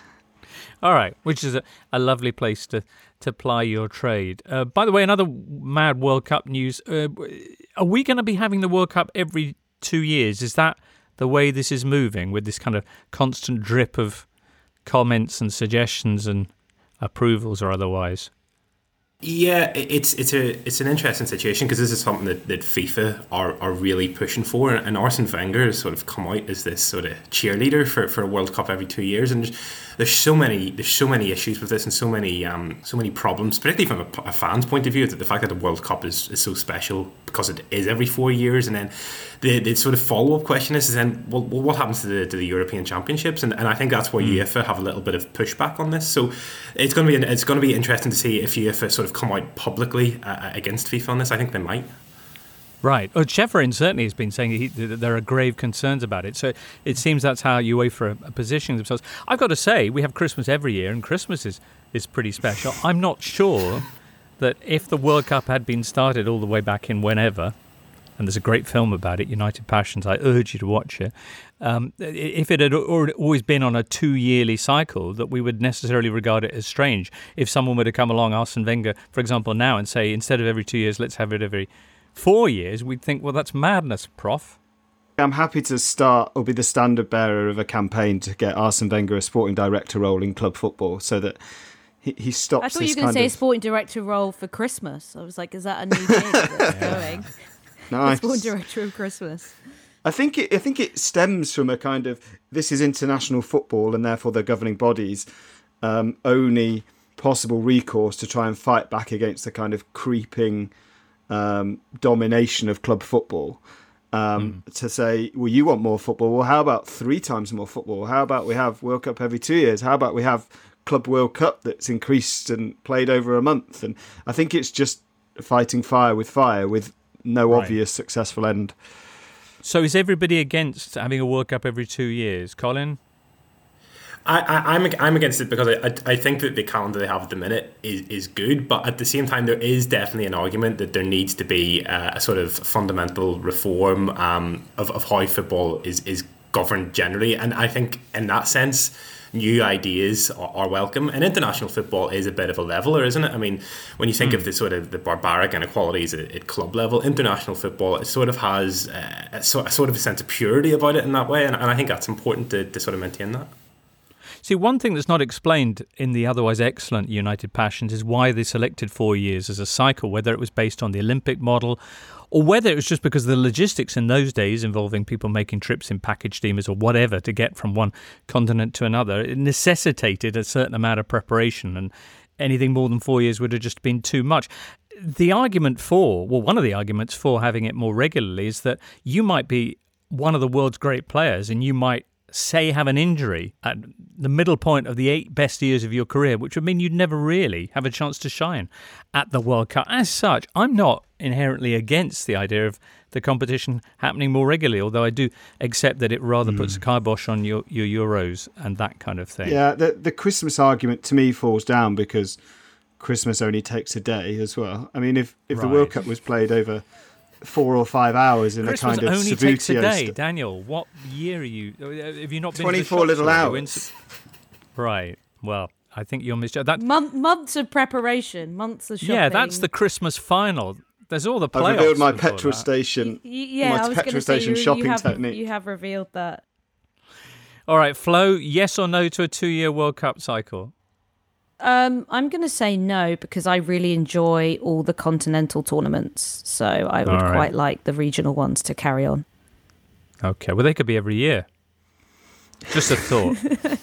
All right, which is a, a lovely place to, to ply your trade. Uh, by the way, another mad World Cup news. Uh, are we going to be having the World Cup every two years? Is that the way this is moving, with this kind of constant drip of comments and suggestions and approvals or otherwise? Yeah, it's it's a it's an interesting situation because this is something that, that FIFA are, are really pushing for, and Arsene Wenger has sort of come out as this sort of cheerleader for, for a World Cup every two years, and there's, there's so many there's so many issues with this and so many um so many problems, particularly from a, a fan's point of view. That the fact that the World Cup is, is so special because it is every four years, and then the, the sort of follow up question is, is then well, well what happens to the to the European Championships, and, and I think that's why mm. UEFA have a little bit of pushback on this. So it's going to be it's going to be interesting to see if UEFA sort of come out publicly uh, against FIFA on this. I think they might. Right. Oh, Cheferin certainly has been saying he, that there are grave concerns about it. So it seems that's how UEFA are positioning themselves. I've got to say, we have Christmas every year, and Christmas is, is pretty special. I'm not sure that if the World Cup had been started all the way back in whenever, and there's a great film about it, United Passions, I urge you to watch it, um, if it had always been on a two-yearly cycle, that we would necessarily regard it as strange. If someone were to come along, Arsene Wenger, for example, now, and say, instead of every two years, let's have it every four years, we'd think, well, that's madness, Prof. I'm happy to start or be the standard bearer of a campaign to get Arsene Wenger a sporting director role in club football, so that he, he stops this. I thought you were going to say of... a sporting director role for Christmas. I was like, is that a new thing that's going? Nice. The sports director of Christmas. I think it. I think it stems from a kind of this is international football, and therefore the governing bodies um, only possible recourse to try and fight back against the kind of creeping um, domination of club football. Um, mm. To say, well, you want more football? Well, how about three times more football? How about we have World Cup every two years? How about we have Club World Cup that's increased and played over a month? And I think it's just fighting fire with fire with no right. obvious successful end. So is everybody against having a World Cup every two years, Colin? I, I, I'm I'm against it because I, I I think that the calendar they have at the minute is, is good, but at the same time there is definitely an argument that there needs to be a, a sort of fundamental reform um, of, of how football is, is governed generally, and I think in that sense new ideas are, are welcome. And international football is a bit of a leveler, isn't it? I mean, when you think mm. of the sort of the barbaric inequalities at, at club level, international football it sort of has uh, a, a sort of a sense of purity about it in that way, and, and I think that's important to, to sort of maintain that. See, one thing that's not explained in the otherwise excellent United Passions is why they selected four years as a cycle, whether it was based on the Olympic model or whether it was just because the logistics in those days involving people making trips in package steamers or whatever to get from one continent to another, it necessitated a certain amount of preparation, and anything more than four years would have just been too much. The argument for, well, one of the arguments for having it more regularly is that you might be one of the world's great players and you might say have an injury at the middle point of the eight best years of your career, which would mean you'd never really have a chance to shine at the World Cup. As such, I'm not inherently against the idea of the competition happening more regularly, although I do accept that it rather mm. puts a kibosh on your, your Euros and that kind of thing. Yeah, the, the Christmas argument to me falls down because Christmas only takes a day as well. I mean, if, if right. the World Cup was played over four or five hours in Christmas a kind of only Sabutio takes a day, st- Daniel. What year are you? Have you not been twenty-four to the little hours. Right. Well, I think you're misjudged. That Month, months of preparation, months of shopping. Yeah, that's the Christmas final. There's all the playoffs. I've revealed my petrol station. Y- yeah, my I was petrol say station you, shopping you have, technique. You have revealed that. All right, Flo. Yes or no to a two-year World Cup cycle? Um, I'm going to say no because I really enjoy all the continental tournaments. So I would right. quite like the regional ones to carry on. Okay, well, they could be every year. Just a thought.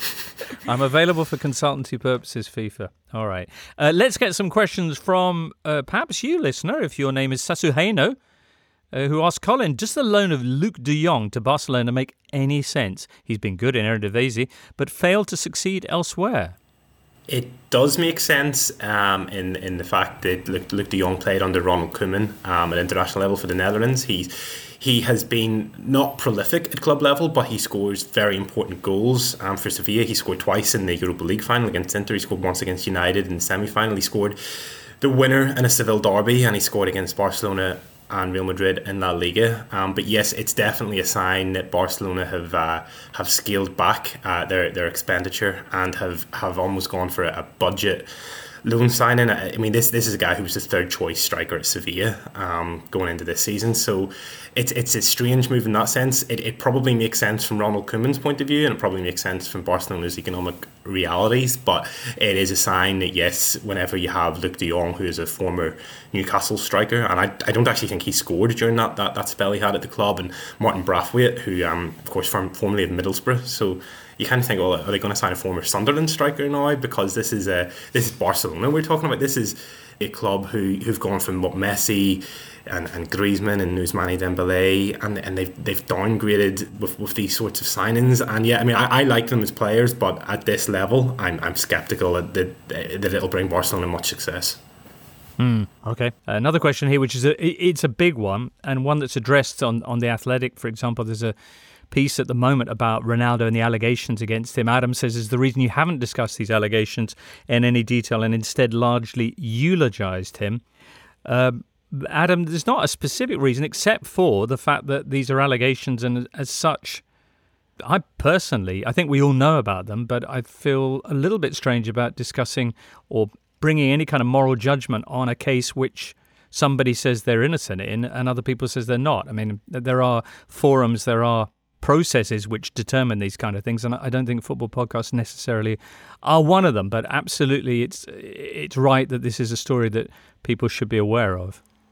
I'm available for consultancy purposes, FIFA. All right. Uh, let's get some questions from uh, perhaps you, listener, if your name is Sasuheno, uh, who asked Colin, does the loan of Luke de Jong to Barcelona make any sense? He's been good in Eredivisie, but failed to succeed elsewhere. It does make sense um, in in the fact that Luc, Luc de Jong played under Ronald Koeman um, at international level for the Netherlands. He he has been not prolific at club level, but he scores very important goals um, for Sevilla. He scored twice in the Europa League final against Inter. He scored once against United in the semi-final. He scored the winner in a Seville derby, and he scored against Barcelona and Real Madrid in La Liga. Um, but yes, it's definitely a sign that Barcelona have uh, have scaled back uh, their their expenditure and have, have almost gone for a budget loan signing. I mean, this this is a guy who was the third choice striker at Sevilla um, going into this season. So it's it's a strange move in that sense. It it probably makes sense from Ronald Koeman's point of view, and it probably makes sense from Barcelona's economic realities. But it is a sign that yes, whenever you have Luc de Jong, who is a former Newcastle striker, and I, I don't actually think he scored during that, that, that spell he had at the club, and Martin Braithwaite, who um of course from formerly of Middlesbrough. So you kind of think, well, are they going to sign a former Sunderland striker now? Because this is a this is Barcelona we're talking about. This is a club who who've gone from what Messi and, and Griezmann and Ousmane Dembélé, and and they've they've downgraded with, with these sorts of signings. And yeah, I mean, I, I like them as players, but at this level, I'm I'm sceptical that that, that it'll bring Barcelona much success. Hmm. Okay. Another question here, which is a it's a big one and one that's addressed on on The Athletic, for example. There's a piece at the moment about Ronaldo and the allegations against him. Adam says is the reason you haven't discussed these allegations in any detail and instead largely eulogized him. Uh, Adam, there's not a specific reason except for the fact that these are allegations, and as such, I personally, I think we all know about them, but I feel a little bit strange about discussing or bringing any kind of moral judgment on a case which somebody says they're innocent in and other people says they're not. I mean, there are forums, there are processes which determine these kind of things, and I don't think football podcasts necessarily are one of them, but absolutely it's it's right that this is a story that people should be aware of.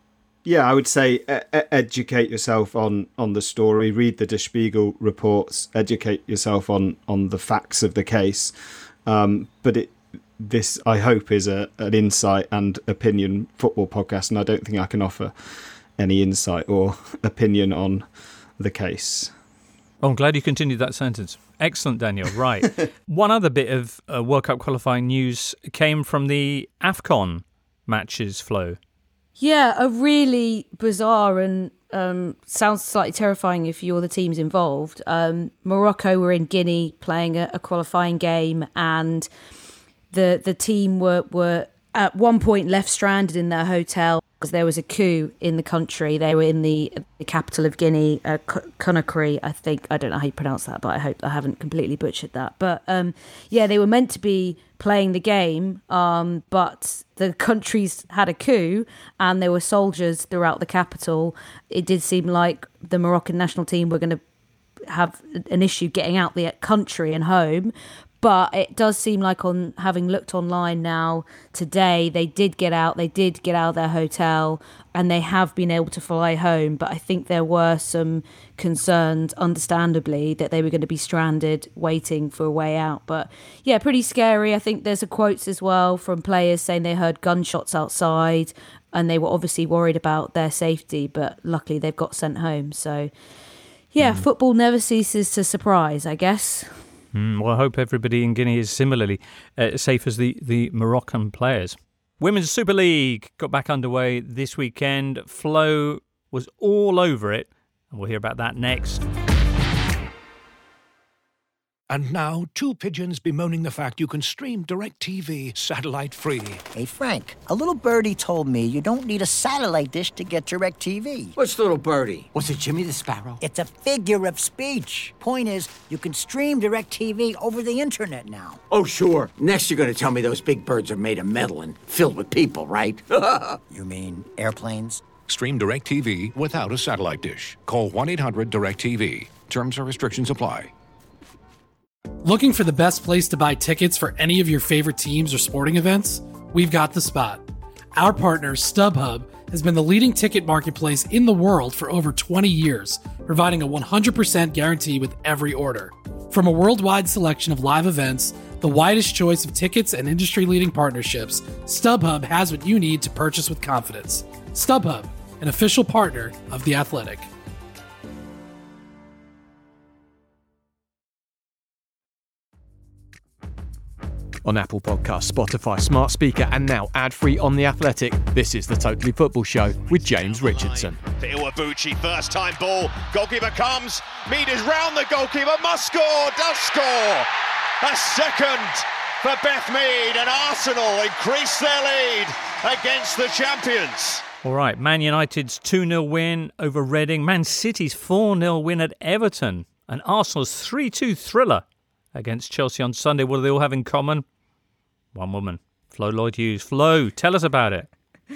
Yeah, I would say e- educate yourself on, on the story, read the Der Spiegel reports, educate yourself on, on the facts of the case. Um, but it, this, I hope, is a, an insight and opinion football podcast, and I don't think I can offer any insight or opinion on the case. Oh, I'm glad you continued that sentence. Excellent, Daniel. Right. One other bit of uh, World Cup qualifying news came from the AFCON matches, Flo. Yeah, a really bizarre and um, sounds slightly terrifying if you're the teams involved. Um, Morocco were in Guinea playing a, a qualifying game, and the the team were, were at one point left stranded in their hotel because there was a coup in the country. They were in the, the capital of Guinea, uh, Conakry, I think. I don't know how you pronounce that, but I hope I haven't completely butchered that. But um, yeah, they were meant to be playing the game, um, but the countries had a coup and there were soldiers throughout the capital. It did seem like the Moroccan national team were going to have an issue getting out the country and home. But it does seem like, on having looked online now today, they did get out, they did get out of their hotel, and they have been able to fly home. But I think there were some concerns, understandably, that they were going to be stranded waiting for a way out. But yeah, pretty scary. I think there's a quotes as well from players saying they heard gunshots outside and they were obviously worried about their safety, but luckily they've got sent home. So yeah, mm. football never ceases to surprise, I guess. Mm, well, I hope everybody in Guinea is similarly uh, safe as the, the Moroccan players. Women's Super League got back underway this weekend. Flo was all over it, and we'll hear about that next. And now, two pigeons bemoaning the fact you can stream DirecTV satellite-free. Hey, Frank, a little birdie told me you don't need a satellite dish to get DirecTV. What's little birdie? Was it Jimmy the Sparrow? It's a figure of speech. Point is, you can stream DirecTV over the internet now. Oh, sure. Next you're going to tell me those big birds are made of metal and filled with people, right? You mean airplanes? Stream DirecTV without a satellite dish. Call one eight hundred direct T V. Terms and restrictions apply. Looking for the best place to buy tickets for any of your favorite teams or sporting events? We've got the spot. Our partner, StubHub, has been the leading ticket marketplace in the world for over twenty years, providing a one hundred percent guarantee with every order. From a worldwide selection of live events, the widest choice of tickets, and industry-leading partnerships, StubHub has what you need to purchase with confidence. StubHub, an official partner of The Athletic. On Apple Podcasts, Spotify, Smart Speaker, and now ad-free on The Athletic, this is the Totally Football Show with James Richardson. For Iwabuchi, first time ball, goalkeeper comes, meters round the goalkeeper, must score, does score! A second for Beth Mead, and Arsenal increase their lead against the champions. All right, Man United's two nil win over Reading, Man City's four nil win at Everton, and Arsenal's three two thriller against Chelsea on Sunday. What do they all have in common? One woman, Flo Lloyd-Hughes. Flo, tell us about it.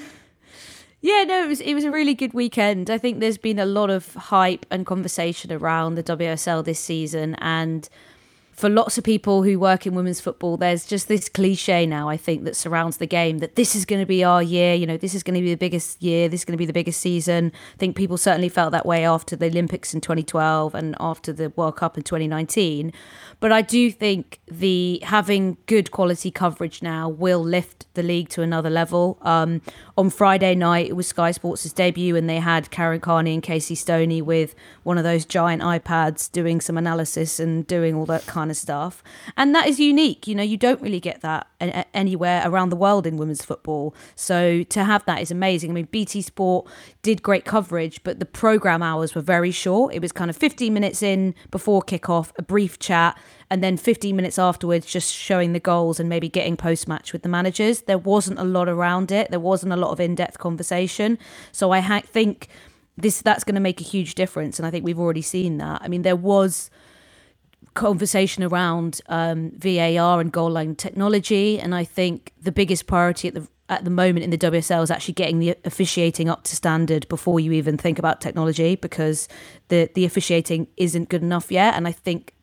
Yeah, no, it was it was a really good weekend. I think there's been a lot of hype and conversation around the W S L this season, and for lots of people who work in women's football, there's just this cliche now, I think, that surrounds the game, that this is going to be our year, you know, this is going to be the biggest year, this is going to be the biggest season. I think people certainly felt that way after the Olympics in twenty twelve and after the World Cup in twenty nineteen. But I do think the having good quality coverage now will lift the league to another level. Um, on Friday night, it was Sky Sports' debut, and they had Karen Carney and Casey Stoney with one of those giant iPads doing some analysis and doing all that kind of stuff. And that is unique. You know, you don't really get that anywhere around the world in women's football. So to have that is amazing. I mean, B T Sport did great coverage, but the programme hours were very short. It was kind of fifteen minutes in before kickoff, a brief chat, and then fifteen minutes afterwards just showing the goals and maybe getting post-match with the managers. There wasn't a lot around it. There wasn't a lot of in-depth conversation. So I ha- think this that's going to make a huge difference, and I think we've already seen that. I mean, there was conversation around um, V A R and goal line technology, and I think the biggest priority at the at the moment in the W S L is actually getting the officiating up to standard before you even think about technology, because the the officiating isn't good enough yet. And I think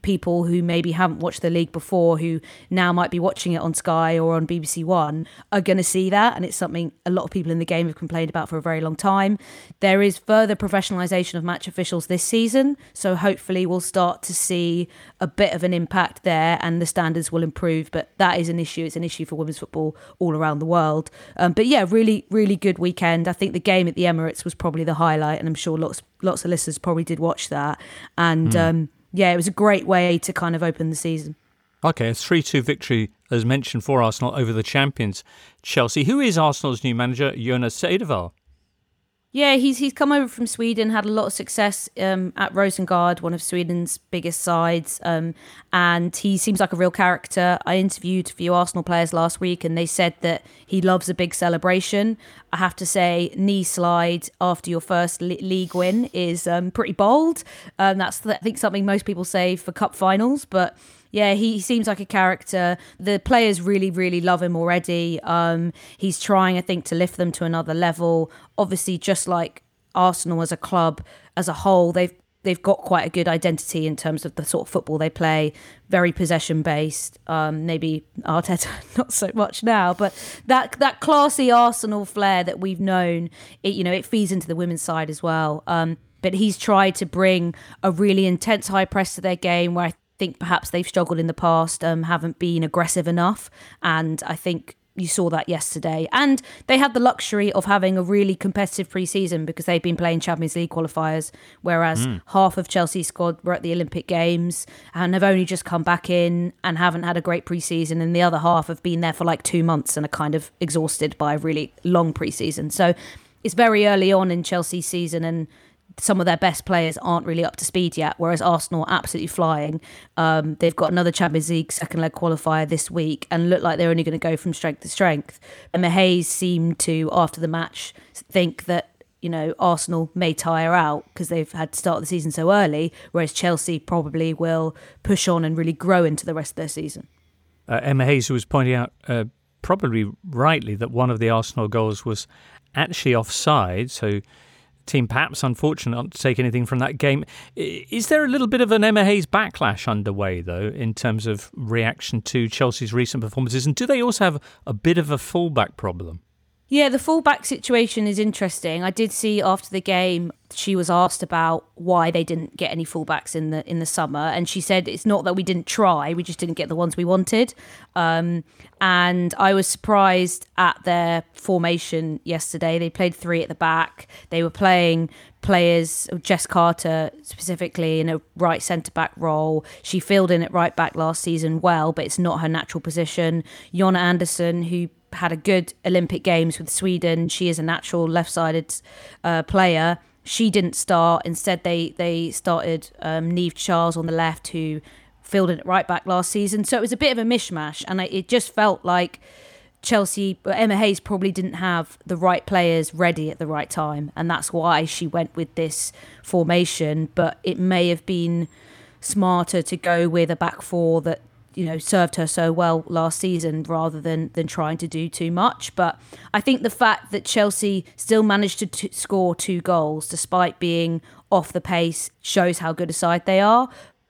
people who maybe haven't watched the league before, who now might be watching it on Sky or on B B C One, are going to see that. And it's something a lot of people in the game have complained about for a very long time. There is further professionalisation of match officials this season. So hopefully we'll start to see a bit of an impact there and the standards will improve. But that is an issue. It's an issue for women's football all around the world. Um, but yeah, really, really good weekend. I think the game at the Emirates was probably the highlight. And I'm sure lots, lots of listeners probably did watch that. And mm. um, yeah, it was a great way to kind of open the season. Okay, a three two victory, as mentioned, for Arsenal over the champions, Chelsea. Who is Arsenal's new manager, Jonas Cedeval? Yeah, he's he's come over from Sweden, had a lot of success um, at Rosengard, one of Sweden's biggest sides, um, and he seems like a real character. I interviewed a few Arsenal players last week, and they said that he loves a big celebration. I have to say, knee slide after your first le- league win is um, pretty bold. Um, that's, I think, something most people say for cup finals, but yeah, he seems like a character. The players really, really love him already. Um, he's trying, I think, to lift them to another level. Obviously, just like Arsenal as a club, as a whole, they've they've got quite a good identity in terms of the sort of football they play. Very possession-based. Um, maybe Arteta not so much now, but that that classy Arsenal flair that we've known, it you know, it feeds into the women's side as well. Um, but he's tried to bring a really intense high press to their game, where I think perhaps they've struggled in the past, um, haven't been aggressive enough. And I think you saw that yesterday. And they had the luxury of having a really competitive pre-season because they've been playing Champions League qualifiers, whereas mm. half of Chelsea's squad were at the Olympic Games and have only just come back in and haven't had a great pre-season. And the other half have been there for like two months and are kind of exhausted by a really long pre-season. So it's very early on in Chelsea's season, and some of their best players aren't really up to speed yet, whereas Arsenal are absolutely flying. Um, they've got another Champions League second leg qualifier this week and look like they're only going to go from strength to strength. And Hayes seemed to, after the match, think that, you know, Arsenal may tire out because they've had to start the season so early, whereas Chelsea probably will push on and really grow into the rest of their season. Uh, Emma Hayes was pointing out, uh, probably rightly, that one of the Arsenal goals was actually offside, so team perhaps unfortunate not to take anything from that game. Is there a little bit of an Emma Hayes backlash underway, though, in terms of reaction to Chelsea's recent performances? And do they also have a bit of a fullback problem? Yeah, the fullback situation is interesting. I did see after the game, she was asked about why they didn't get any fullbacks in the in the summer, and she said it's not that we didn't try, we just didn't get the ones we wanted. Um, and I was surprised at their formation yesterday. They played three at the back. They were playing players, Jess Carter specifically, in a right centre-back role. She filled in at right back last season well, but it's not her natural position. Jonna Andersson, who had a good Olympic Games with Sweden. She is a natural left-sided uh, player. She didn't start. Instead, they they started um, Niamh Charles on the left, who filled in at right back last season. So it was a bit of a mishmash, and it just felt like Chelsea, Emma Hayes probably didn't have the right players ready at the right time, and that's why she went with this formation. But it may have been smarter to go with a back four that, you know, served her so well last season rather than than trying to do too much. But I think the fact that Chelsea still managed to t- score two goals despite being off the pace shows how good a side they are.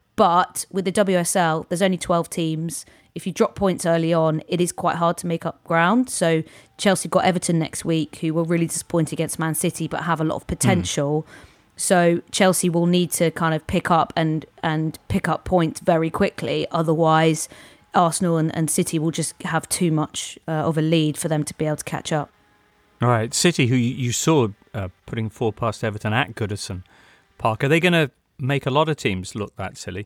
But with the W S L, there's only twelve teams. If you drop points early on, it is quite hard to make up ground. So Chelsea got Everton next week, who were really disappointed against Man City but have a lot of potential. Mm. So Chelsea will need to kind of pick up and, and pick up points very quickly. Otherwise, Arsenal and, and City will just have too much uh, of a lead for them to be able to catch up. All right, City, who you saw uh, putting four past Everton at Goodison Park, are they going to make a lot of teams look that silly?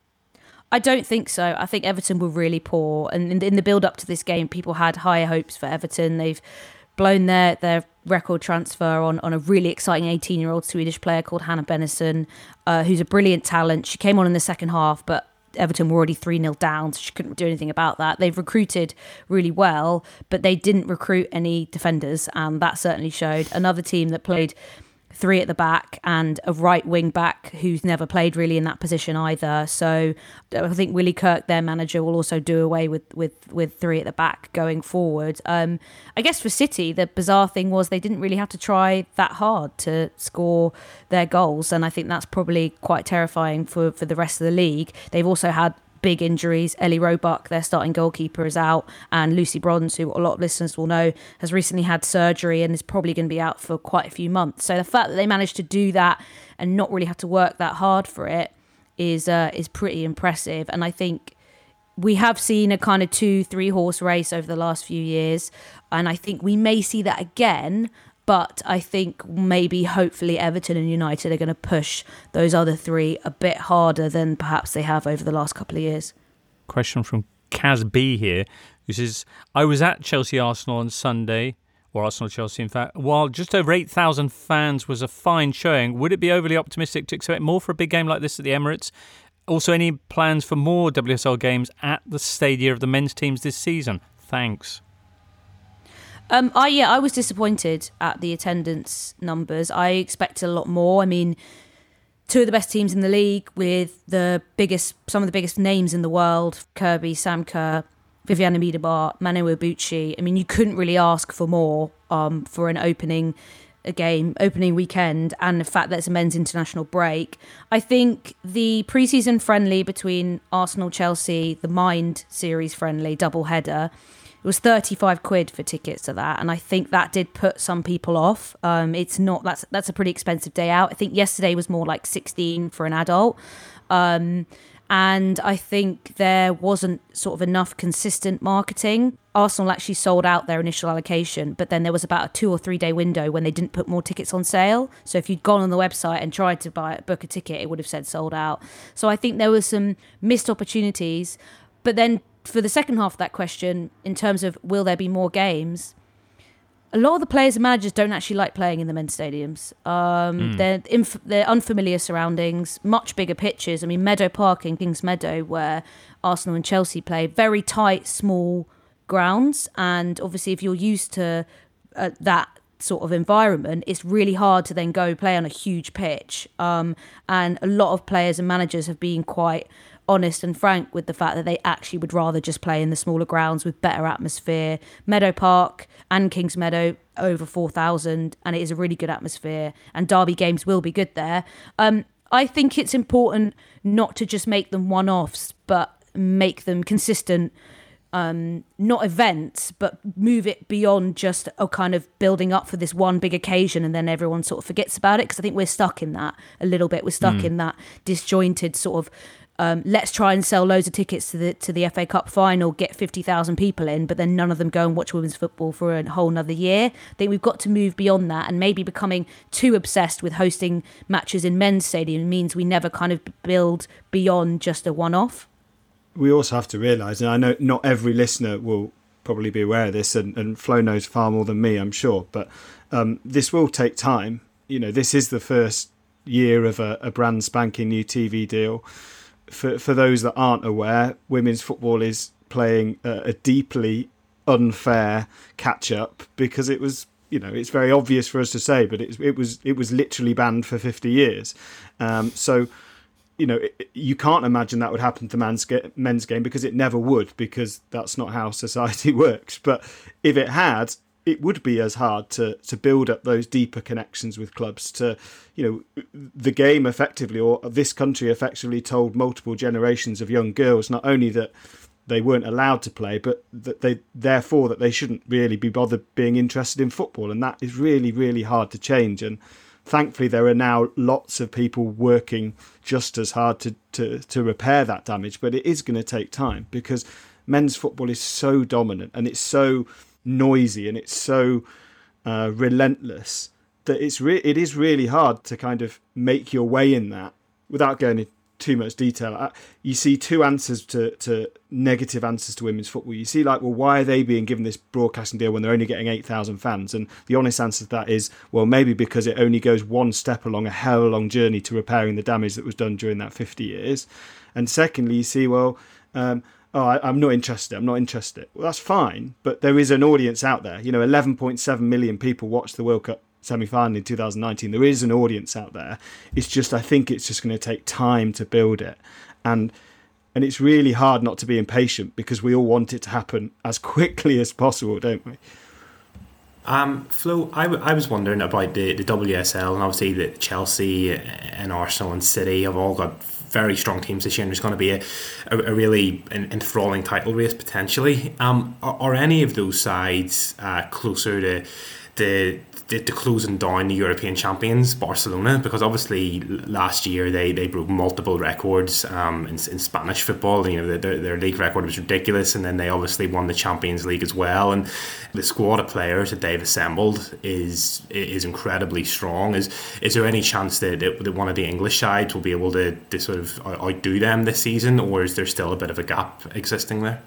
I don't think so. I think Everton were really poor. And in, in the build-up to this game, people had higher hopes for Everton. They've blown their, their record transfer on, on a really exciting eighteen-year-old Swedish player called Hannah Bennison, uh, who's a brilliant talent. She came on in the second half, but Everton were already three nil down, so she couldn't do anything about that. They've recruited really well, but they didn't recruit any defenders, and that certainly showed. Another team that played three at the back and a right wing back who's never played really in that position either. So I think Willie Kirk, their manager, will also do away with with, with three at the back going forward. Um, I guess for City, the bizarre thing was they didn't really have to try that hard to score their goals, and I think that's probably quite terrifying for, for the rest of the league. They've also had big injuries. Ellie Roebuck, their starting goalkeeper, is out, and Lucy Bronze, who a lot of listeners will know, has recently had surgery and is probably going to be out for quite a few months. So the fact that they managed to do that and not really have to work that hard for it is uh, is pretty impressive. And I think we have seen a kind of two, three horse race over the last few years, and I think we may see that again. But I think maybe, hopefully, Everton and United are going to push those other three a bit harder than perhaps they have over the last couple of years. Question from Kaz B here, who says, I was at Chelsea-Arsenal on Sunday, or Arsenal-Chelsea in fact, while just over eight thousand fans was a fine showing. Would it be overly optimistic to expect more for a big game like this at the Emirates? Also, any plans for more W S L games at the stadia of the men's teams this season? Thanks. Um, I yeah, I was disappointed at the attendance numbers. I expected a lot more. I mean, two of the best teams in the league with the biggest, some of the biggest names in the world: Kirby, Sam Kerr, Viviana Miedema, Manu Ibuchi. I mean, you couldn't really ask for more um, for an opening a game, opening weekend, and the fact that it's a men's international break. I think the pre-season friendly between Arsenal, Chelsea, the Mind series friendly double header, it was thirty-five quid for tickets to that, and I think that did put some people off. Um, it's not that's that's a pretty expensive day out. I think yesterday was more like sixteen for an adult, um, and I think there wasn't sort of enough consistent marketing. Arsenal actually sold out their initial allocation, but then there was about a two or three day window when they didn't put more tickets on sale. So if you'd gone on the website and tried to buy book a ticket, it would have said sold out. So I think there were some missed opportunities, but then. For the second half of that question, in terms of will there be more games, a lot of the players and managers don't actually like playing in the men's stadiums. Um, mm. They're inf- they're unfamiliar surroundings, much bigger pitches. I mean, Meadow Park in Kings Meadow, where Arsenal and Chelsea play, very tight, small grounds. And obviously, if you're used to uh, that sort of environment, it's really hard to then go play on a huge pitch. Um, and a lot of players and managers have been quite honest and frank with the fact that they actually would rather just play in the smaller grounds with better atmosphere. Meadow Park and Kings Meadow, over four thousand, and it is a really good atmosphere, and derby games will be good there. Um, I think it's important not to just make them one-offs, but make them consistent, um, not events, but move it beyond just a kind of building up for this one big occasion and then everyone sort of forgets about it, because I think we're stuck in that a little bit. We're stuck mm. in that disjointed sort of Um, let's try and sell loads of tickets to the to the F A Cup final, get fifty thousand people in, but then none of them go and watch women's football for a whole nother year. I think we've got to move beyond that, and maybe becoming too obsessed with hosting matches in men's stadium means we never kind of build beyond just a one-off. We also have to realise, and I know not every listener will probably be aware of this, and, and Flo knows far more than me, I'm sure, but um, this will take time. You know, this is the first year of a, a brand spanking new T V deal. For for those that aren't aware, women's football is playing a, a deeply unfair catch up, because it was, you know, it's very obvious for us to say, but it, it was it was literally banned for fifty years. Um, so, you know, it, you can't imagine that would happen to men's, men's game, because it never would, because that's not how society works. But if it had, it would be as hard to to build up those deeper connections with clubs. To, you know, the game effectively, or this country effectively, told multiple generations of young girls not only that they weren't allowed to play, but that they therefore that they shouldn't really be bothered being interested in football. And that is really, really hard to change. And thankfully, there are now lots of people working just as hard to to, to repair that damage. But it is going to take time, because men's football is so dominant and it's so noisy and it's so uh, relentless that it's re- it is really hard to kind of make your way in that without going into too much detail. You see two answers to, to negative answers to women's football. You see, like, well, why are they being given this broadcasting deal when they're only getting eight thousand fans? And the honest answer to that is, well, maybe because it only goes one step along a hell of a long journey to repairing the damage that was done during that fifty years. And secondly, you see, well, um, oh, I, I'm not interested, I'm not interested. Well, that's fine, but there is an audience out there. You know, eleven point seven million people watch the World Cup semi-final in two thousand nineteen. There is an audience out there. It's just, I think it's just going to take time to build it. And and it's really hard not to be impatient because we all want it to happen as quickly as possible, don't we? Um, Flo, I, w- I was wondering about the, the W S L, and obviously the Chelsea and Arsenal and City have all got very strong teams this year, and there's going to be a, a, a really enthralling title race potentially. Um, are, are any of those sides uh, closer to the the, the closing down the European champions, Barcelona? Because obviously last year they, they broke multiple records um, in, in Spanish football. You know, their, their league record was ridiculous, and then they obviously won the Champions League as well. And the squad of players that they've assembled is is incredibly strong. Is is there any chance that, that one of the English sides will be able to, to sort of outdo them this season, or is there still a bit of a gap existing there?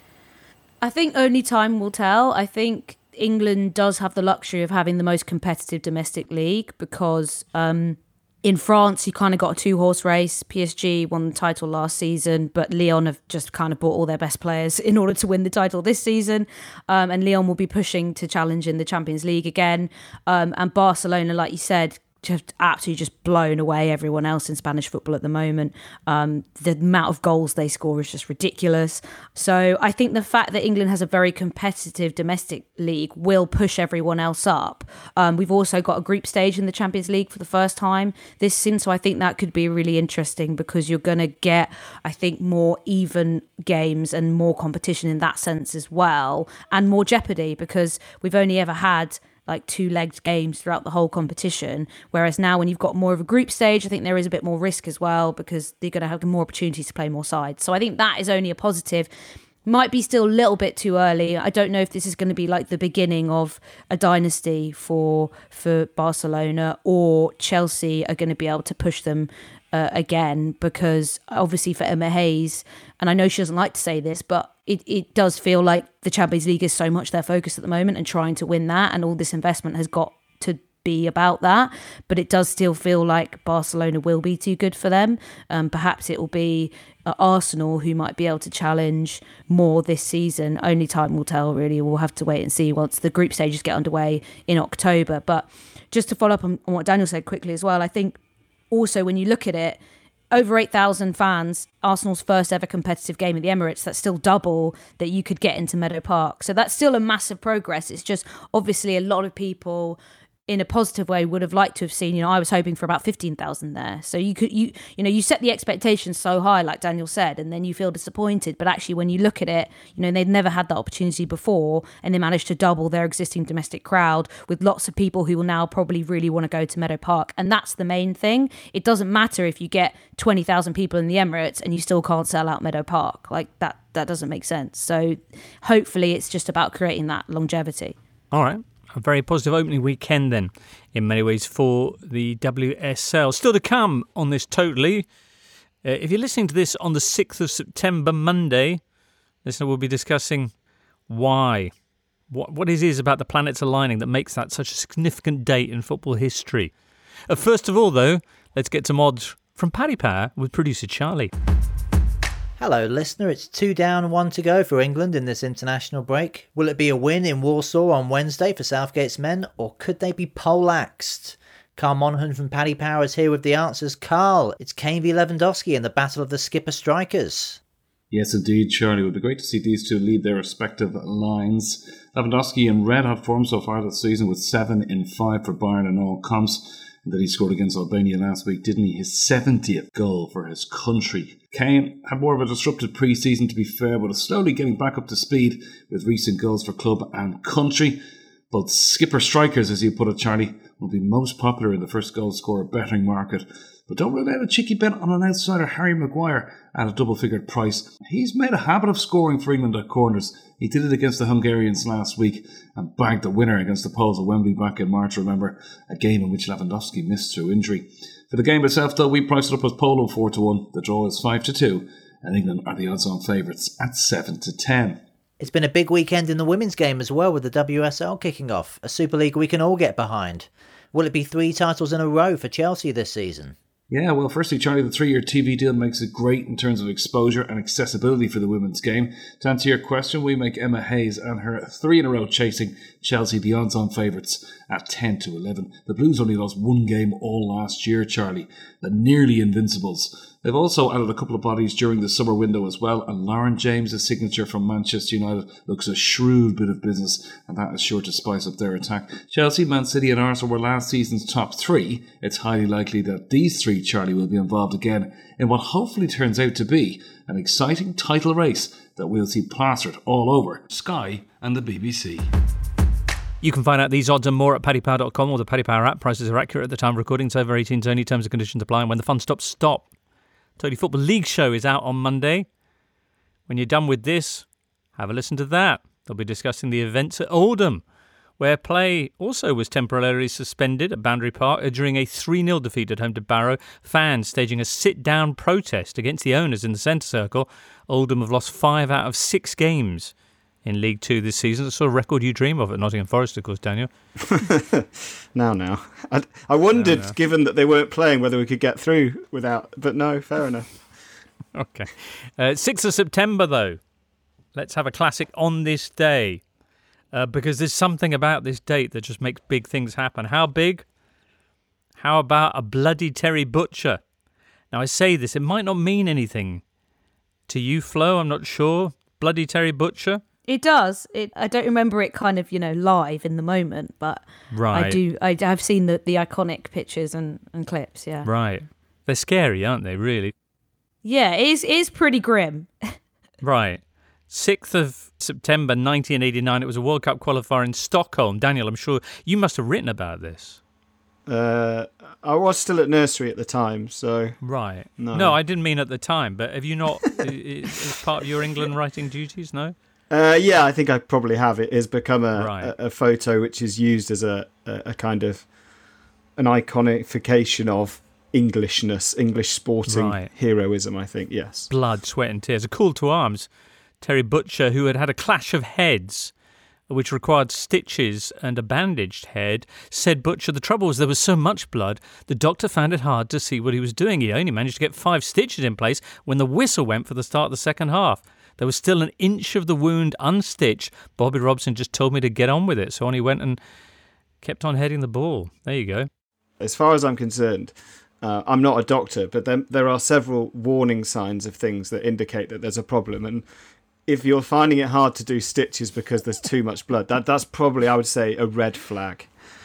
I think only time will tell. I think England does have the luxury of having the most competitive domestic league because um, in France you kind of got a two-horse race. P S G won the title last season, but Lyon have just kind of bought all their best players in order to win the title this season. Um, and Lyon will be pushing to challenge in the Champions League again. Um, and Barcelona, like you said, just absolutely just blown away everyone else in Spanish football at the moment. Um, the amount of goals they score is just ridiculous. So I think the fact that England has a very competitive domestic league will push everyone else up. Um, we've also got a group stage in the Champions League for the first time this season, so I think that could be really interesting because you're going to get, I think, more even games and more competition in that sense as well, and more jeopardy because we've only ever had like two-legged games throughout the whole competition, whereas now when you've got more of a group stage, I think there is a bit more risk as well because they're going to have more opportunities to play more sides. So I think that is only a positive. Might be still a little bit too early. I don't know if this is going to be like the beginning of a dynasty for for Barcelona, or Chelsea are going to be able to push them uh, again, because obviously for Emma Hayes, and I know she doesn't like to say this, but it, it does feel like the Champions League is so much their focus at the moment and trying to win that, and all this investment has got to be about that. But it does still feel like Barcelona will be too good for them. Um, perhaps it will be uh, Arsenal who might be able to challenge more this season. Only time will tell, really. We'll have to wait and see once the group stages get underway in October. But just to follow up on, on what Daniel said quickly as well, I think also when you look at it, over eight thousand fans, Arsenal's first ever competitive game at the Emirates, that's still double that you could get into Meadow Park. So that's still a massive progress. It's just obviously a lot of people in a positive way would have liked to have seen, you know, I was hoping for about fifteen thousand there. So you could, you you know, you set the expectations so high, like Daniel said, and then you feel disappointed. But actually, when you look at it, you know, they'd never had that opportunity before, and they managed to double their existing domestic crowd with lots of people who will now probably really want to go to Meadow Park. And that's the main thing. It doesn't matter if you get twenty thousand people in the Emirates and you still can't sell out Meadow Park. Like that, that doesn't make sense. So hopefully it's just about creating that longevity. All right. A very positive opening weekend then, in many ways, for the W S L. Still to come on this totally. Uh, if you're listening to this on the sixth of September, Monday, listener will be discussing why. What, what it is about the planets aligning that makes that such a significant date in football history. Uh, first of all, though, let's get some odds from Paddy Power with producer Charlie. Hello listener, it's two down, one to go for England in this international break. Will it be a win in Warsaw on Wednesday for Southgate's men, or could they be poleaxed? Carl Monaghan from Paddy Power is here with the answers. Carl, it's Kane v Lewandowski in the battle of the skipper strikers. Yes indeed, Charlie. It would be great to see these two lead their respective lines. Lewandowski in red hot form so far this season with seven in five for Bayern in all comps. And that he scored against Albania last week, didn't he? His seventieth goal for his country. Kane had more of a disrupted pre-season, to be fair, but is slowly getting back up to speed with recent goals for club and country. Both skipper strikers, as you put it, Charlie, will be most popular in the first goal scorer betting market. But don't rule out a cheeky bet on an outsider, Harry Maguire, at a double-figured price. He's made a habit of scoring for England at corners. He did it against the Hungarians last week and bagged the winner against the Poles at Wembley back in March, remember, a game in which Lewandowski missed through injury. For the game itself, though, we priced it up as Polo four to one. The draw is five to two, and England are the odds-on favourites at seven to ten. It's been a big weekend in the women's game as well, with the W S L kicking off, a Super League we can all get behind. Will it be three titles in a row for Chelsea this season? Yeah, well, firstly, Charlie, the three-year T V deal makes it great in terms of exposure and accessibility for the women's game. To answer your question, we make Emma Hayes and her three in a row chasing Chelsea the odds-on favourites at ten to eleven. The Blues only lost one game all last year, Charlie. The nearly invincibles. They've also added a couple of bodies during the summer window as well, and Lauren James' signature from Manchester United looks a shrewd bit of business, and that is sure to spice up their attack. Chelsea, Man City and Arsenal were last season's top three. It's highly likely that these three, Charlie, will be involved again in what hopefully turns out to be an exciting title race that we'll see plastered all over Sky and the B B C. You can find out these odds and more at paddy power dot com or the Paddy Power app. Prices are accurate at the time of recording. It's over eighteens only. Terms and conditions apply. And when the fun stops, stop. Totally Football League show is out on Monday. When you're done with this, have a listen to that. They'll be discussing the events at Oldham, where play also was temporarily suspended at Boundary Park during a three nil defeat at home to Barrow. Fans staging a sit-down protest against the owners in the centre circle. Oldham have lost five out of six games in League Two this season. It's a sort of record you dream of at Nottingham Forest, of course, Daniel. now, now. I, I wondered, now, now. given that they weren't playing, whether we could get through without... But no, fair enough. Okay. Uh, sixth of September, though. Let's have a classic on this day. Uh, because there's something about this date that just makes big things happen. How big? How about a bloody Terry Butcher? Now, I say this, it might not mean anything to you, Flo, I'm not sure. Bloody Terry Butcher? It does. It. I don't remember it kind of, you know, live in the moment, but right. I do. I have seen the, the iconic pictures and, and clips, yeah. Right. They're scary, aren't they, really? Yeah, it is, it is pretty grim. Right. sixth of September nineteen eighty-nine, it was a World Cup qualifier in Stockholm. Daniel, I'm sure you must have written about this. Uh, I was still at nursery at the time, so... Right. No, no I didn't mean at the time, but have you not, as part of your England writing duties, no? Uh, yeah, I think I probably have. It has become a, right. a, a photo which is used as a, a, a kind of an iconification of Englishness, English sporting right. heroism, I think, yes. Blood, sweat and tears. A call to arms. Terry Butcher, who had had a clash of heads, which required stitches and a bandaged head, said Butcher, the trouble was there was so much blood, the doctor found it hard to see what he was doing. He only managed to get five stitches in place when the whistle went for the start of the second half. There was still an inch of the wound unstitched. Bobby Robson just told me to get on with it. So on he went and kept on heading the ball. There you go. As far as I'm concerned, uh, I'm not a doctor, but there, there are several warning signs of things that indicate that there's a problem. And if you're finding it hard to do stitches because there's too much blood, that that's probably, I would say, a red flag.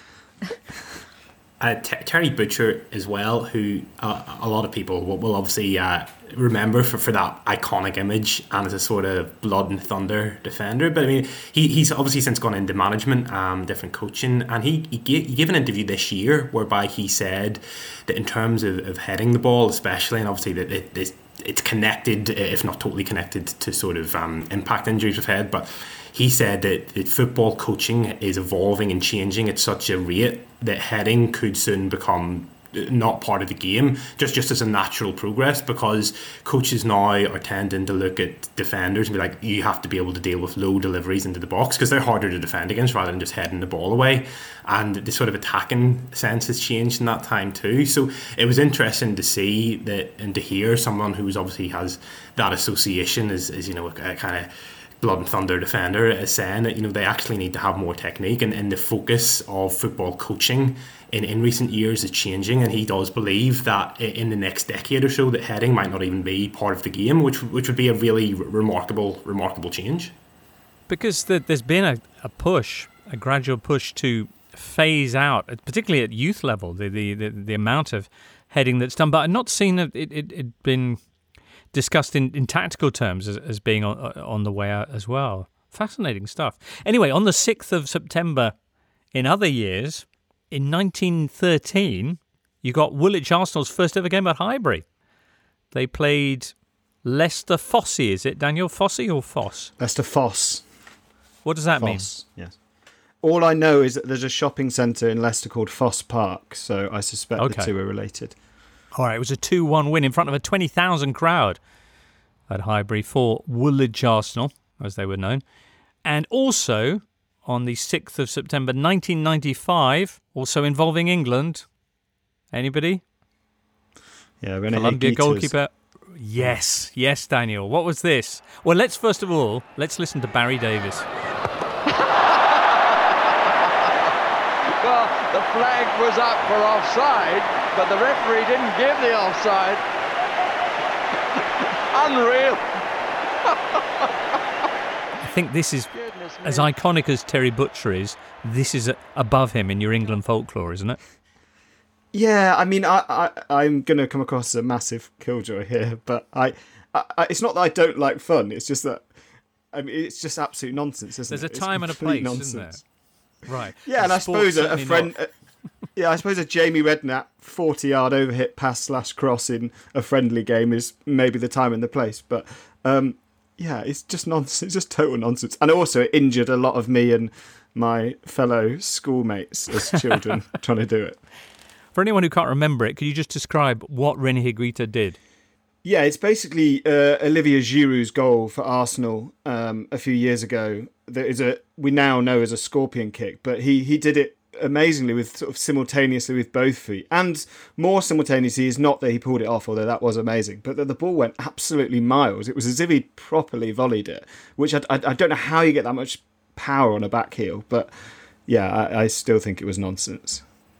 Uh, T- Terry Butcher as well, who uh, a lot of people will, will obviously uh, remember for, for that iconic image and as a sort of blood and thunder defender. But I mean, he, he's obviously since gone into management, um, different coaching, and he, he, gave, he gave an interview this year whereby he said that in terms of, of heading the ball especially, and obviously that it, it's, it's connected, if not totally connected, to sort of um, impact injuries with head, but he said that, that football coaching is evolving and changing at such a rate that heading could soon become not part of the game, just, just as a natural progress, because coaches now are tending to look at defenders and be like, you have to be able to deal with low deliveries into the box because they're harder to defend against rather than just heading the ball away. And the sort of attacking sense has changed in that time too. So it was interesting to see that and to hear someone who's obviously has that association as, as you know, a, a kind of blood and thunder defender is saying that, you know, they actually need to have more technique, and, and the focus of football coaching in, in recent years is changing, and he does believe that in the next decade or so that heading might not even be part of the game, which which would be a really remarkable remarkable change. Because the, there's been a, a push, a gradual push to phase out, particularly at youth level, the the, the, the amount of heading that's done, but I've not seen it, it, it, it been discussed in, in tactical terms as, as being on, on the way out as well. Fascinating stuff. Anyway, on the sixth of September in other years, in nineteen thirteen, you got Woolwich Arsenal's first ever game at Highbury. They played Leicester Fosse, is it, Daniel? Fosse or Foss? Leicester Foss. What does that Foss, mean? Yes. All I know is that there's a shopping centre in Leicester called Foss Park, so I suspect okay. the two are related. All right, it was a two one win in front of a twenty thousand crowd at Highbury for Woolwich Arsenal, as they were known. And also, on the sixth of September nineteen ninety-five, also involving England. Anybody? Yeah, René Colombia Higuita's goalkeeper. Yes, yes, Daniel. What was this? Well, let's first of all, let's listen to Barry Davies. Well, the flag was up for offside, but the referee didn't give the offside. Unreal. I think this is, as iconic as Terry Butcher is, this is above him in your England folklore, isn't it? Yeah, I mean, I, I, I'm going to come across as a massive killjoy here, but I, I, it's not that I don't like fun, it's just that, I mean, it's just absolute nonsense, isn't There's it? There's a time and a place, nonsense. isn't there? Right. Yeah, and, and I suppose a, a friend... A, yeah, I suppose a Jamie Redknapp forty-yard overhit pass slash cross in a friendly game is maybe the time and the place, but... Um, yeah, it's just nonsense. It's just total nonsense. And also it injured a lot of me and my fellow schoolmates as children trying to do it. For anyone who can't remember it, could you just describe what René Higuita did? Yeah, it's basically uh, Olivier Giroud's goal for Arsenal um, a few years ago. That is a we now know as a scorpion kick, but he, he did it amazingly with sort of simultaneously with both feet, and more simultaneously is not that he pulled it off, although that was amazing, but that the ball went absolutely miles. It was as if he'd properly volleyed it, which I, I, I don't know how you get that much power on a back heel, but yeah, I, I still think it was nonsense.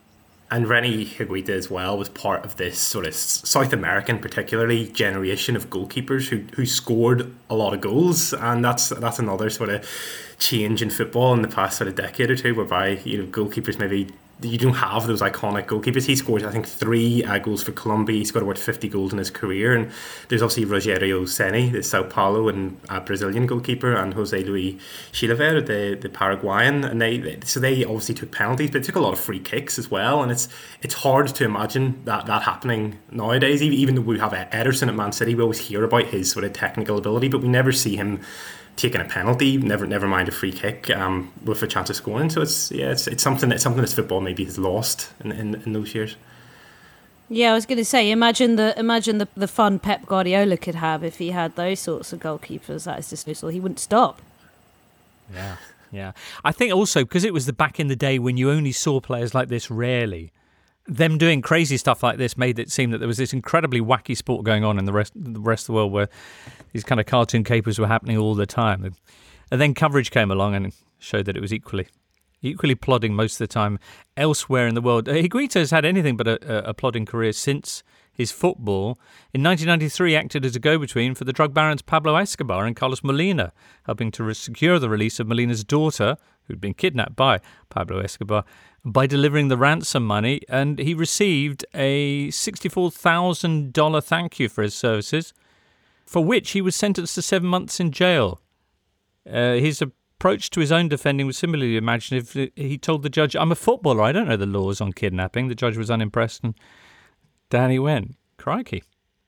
And René Higuita as well was part of this sort of South American, particularly, generation of goalkeepers who who scored a lot of goals, and that's that's another sort of change in football in the past sort of decade or two, whereby you know goalkeepers maybe you don't have those iconic goalkeepers. He scored, I think, three uh, goals for Colombia. He's got about fifty goals in his career. And there's obviously Rogério Ceni, the Sao Paulo and uh, Brazilian goalkeeper, and José Luis Chilavert, the, the Paraguayan. And they, they so they obviously took penalties, but they took a lot of free kicks as well. And it's it's hard to imagine that, that happening nowadays. Even, even though we have Ederson at Man City, we always hear about his sort of technical ability, but we never see him taking a penalty, never never mind a free kick, um, with a chance of scoring. So it's yeah, it's it's something it's something that football maybe has lost in, in, in those years. Yeah, I was going to say, imagine the imagine the, the fun Pep Guardiola could have if he had those sorts of goalkeepers at his disposal. He wouldn't stop. Yeah, yeah. I think also because it was the back in the day when you only saw players like this rarely. Them doing crazy stuff like this made it seem that there was this incredibly wacky sport going on in the rest the rest of the world where these kind of cartoon capers were happening all the time. And then coverage came along and showed that it was equally equally plodding most of the time elsewhere in the world. Higuita has had anything but a, a plodding career since his football. In nineteen ninety-three, he acted as a go-between for the drug barons Pablo Escobar and Carlos Molina, helping to re- secure the release of Molina's daughter, who'd been kidnapped by Pablo Escobar, by delivering the ransom money, and he received a sixty-four thousand dollars thank you for his services, for which he was sentenced to seven months in jail. Uh, his approach to his own defending was similarly imaginative. He told the judge, "I'm a footballer, I don't know the laws on kidnapping." The judge was unimpressed, and down he went. Crikey.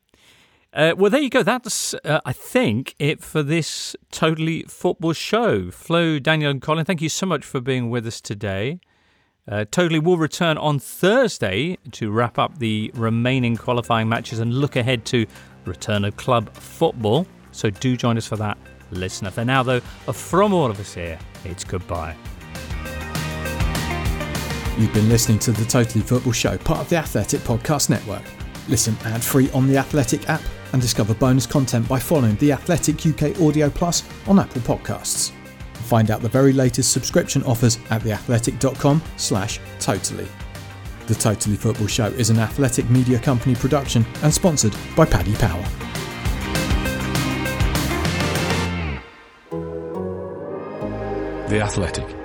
Uh, well, there you go. That's, uh, I think, it for this Totally Football show. Flo, Daniel and Colin, thank you so much for being with us today. Uh, Totally will return on Thursday to wrap up the remaining qualifying matches and look ahead to return of club football. So do join us for that, listener. For now, though, from all of us here, it's goodbye. You've been listening to the Totally Football Show, part of the Athletic Podcast Network. Listen ad-free on the Athletic app and discover bonus content by following the Athletic U K Audio Plus on Apple Podcasts. Find out the very latest subscription offers at theathletic.com slash totally. The Totally Football Show is an Athletic Media Company production and sponsored by Paddy Power. The Athletic.